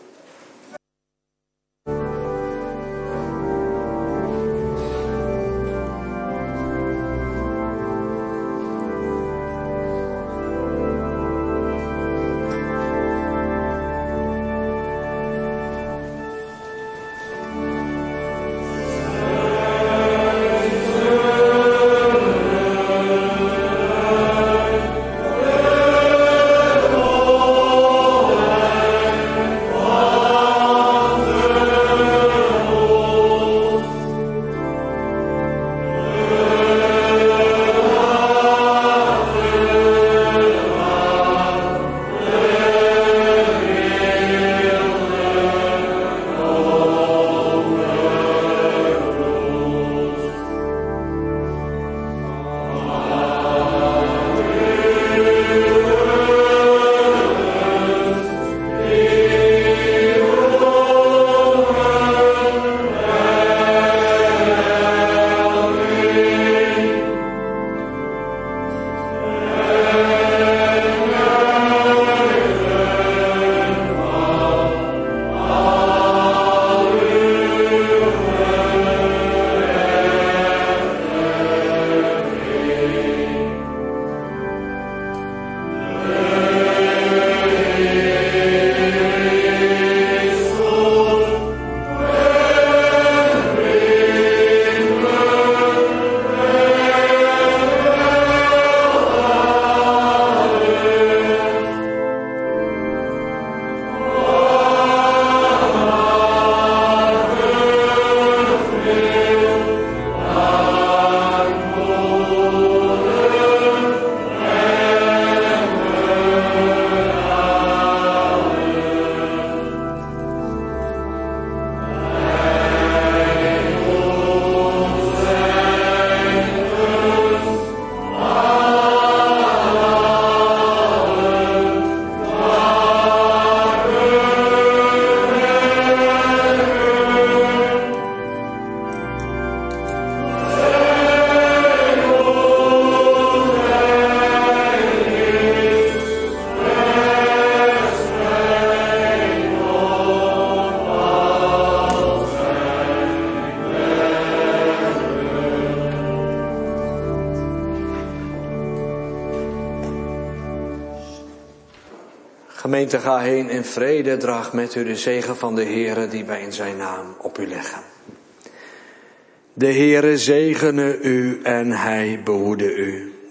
Gemeente, ga heen in vrede, draag met u de zegen van de Heere die wij in zijn naam op u leggen. De Heere zegene u en hij behoede u.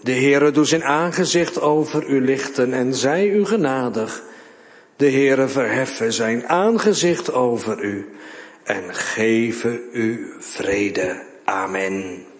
De Heere doet zijn aangezicht over u lichten en zij u genadig. De Heere verheffen zijn aangezicht over u en geven u vrede. Amen.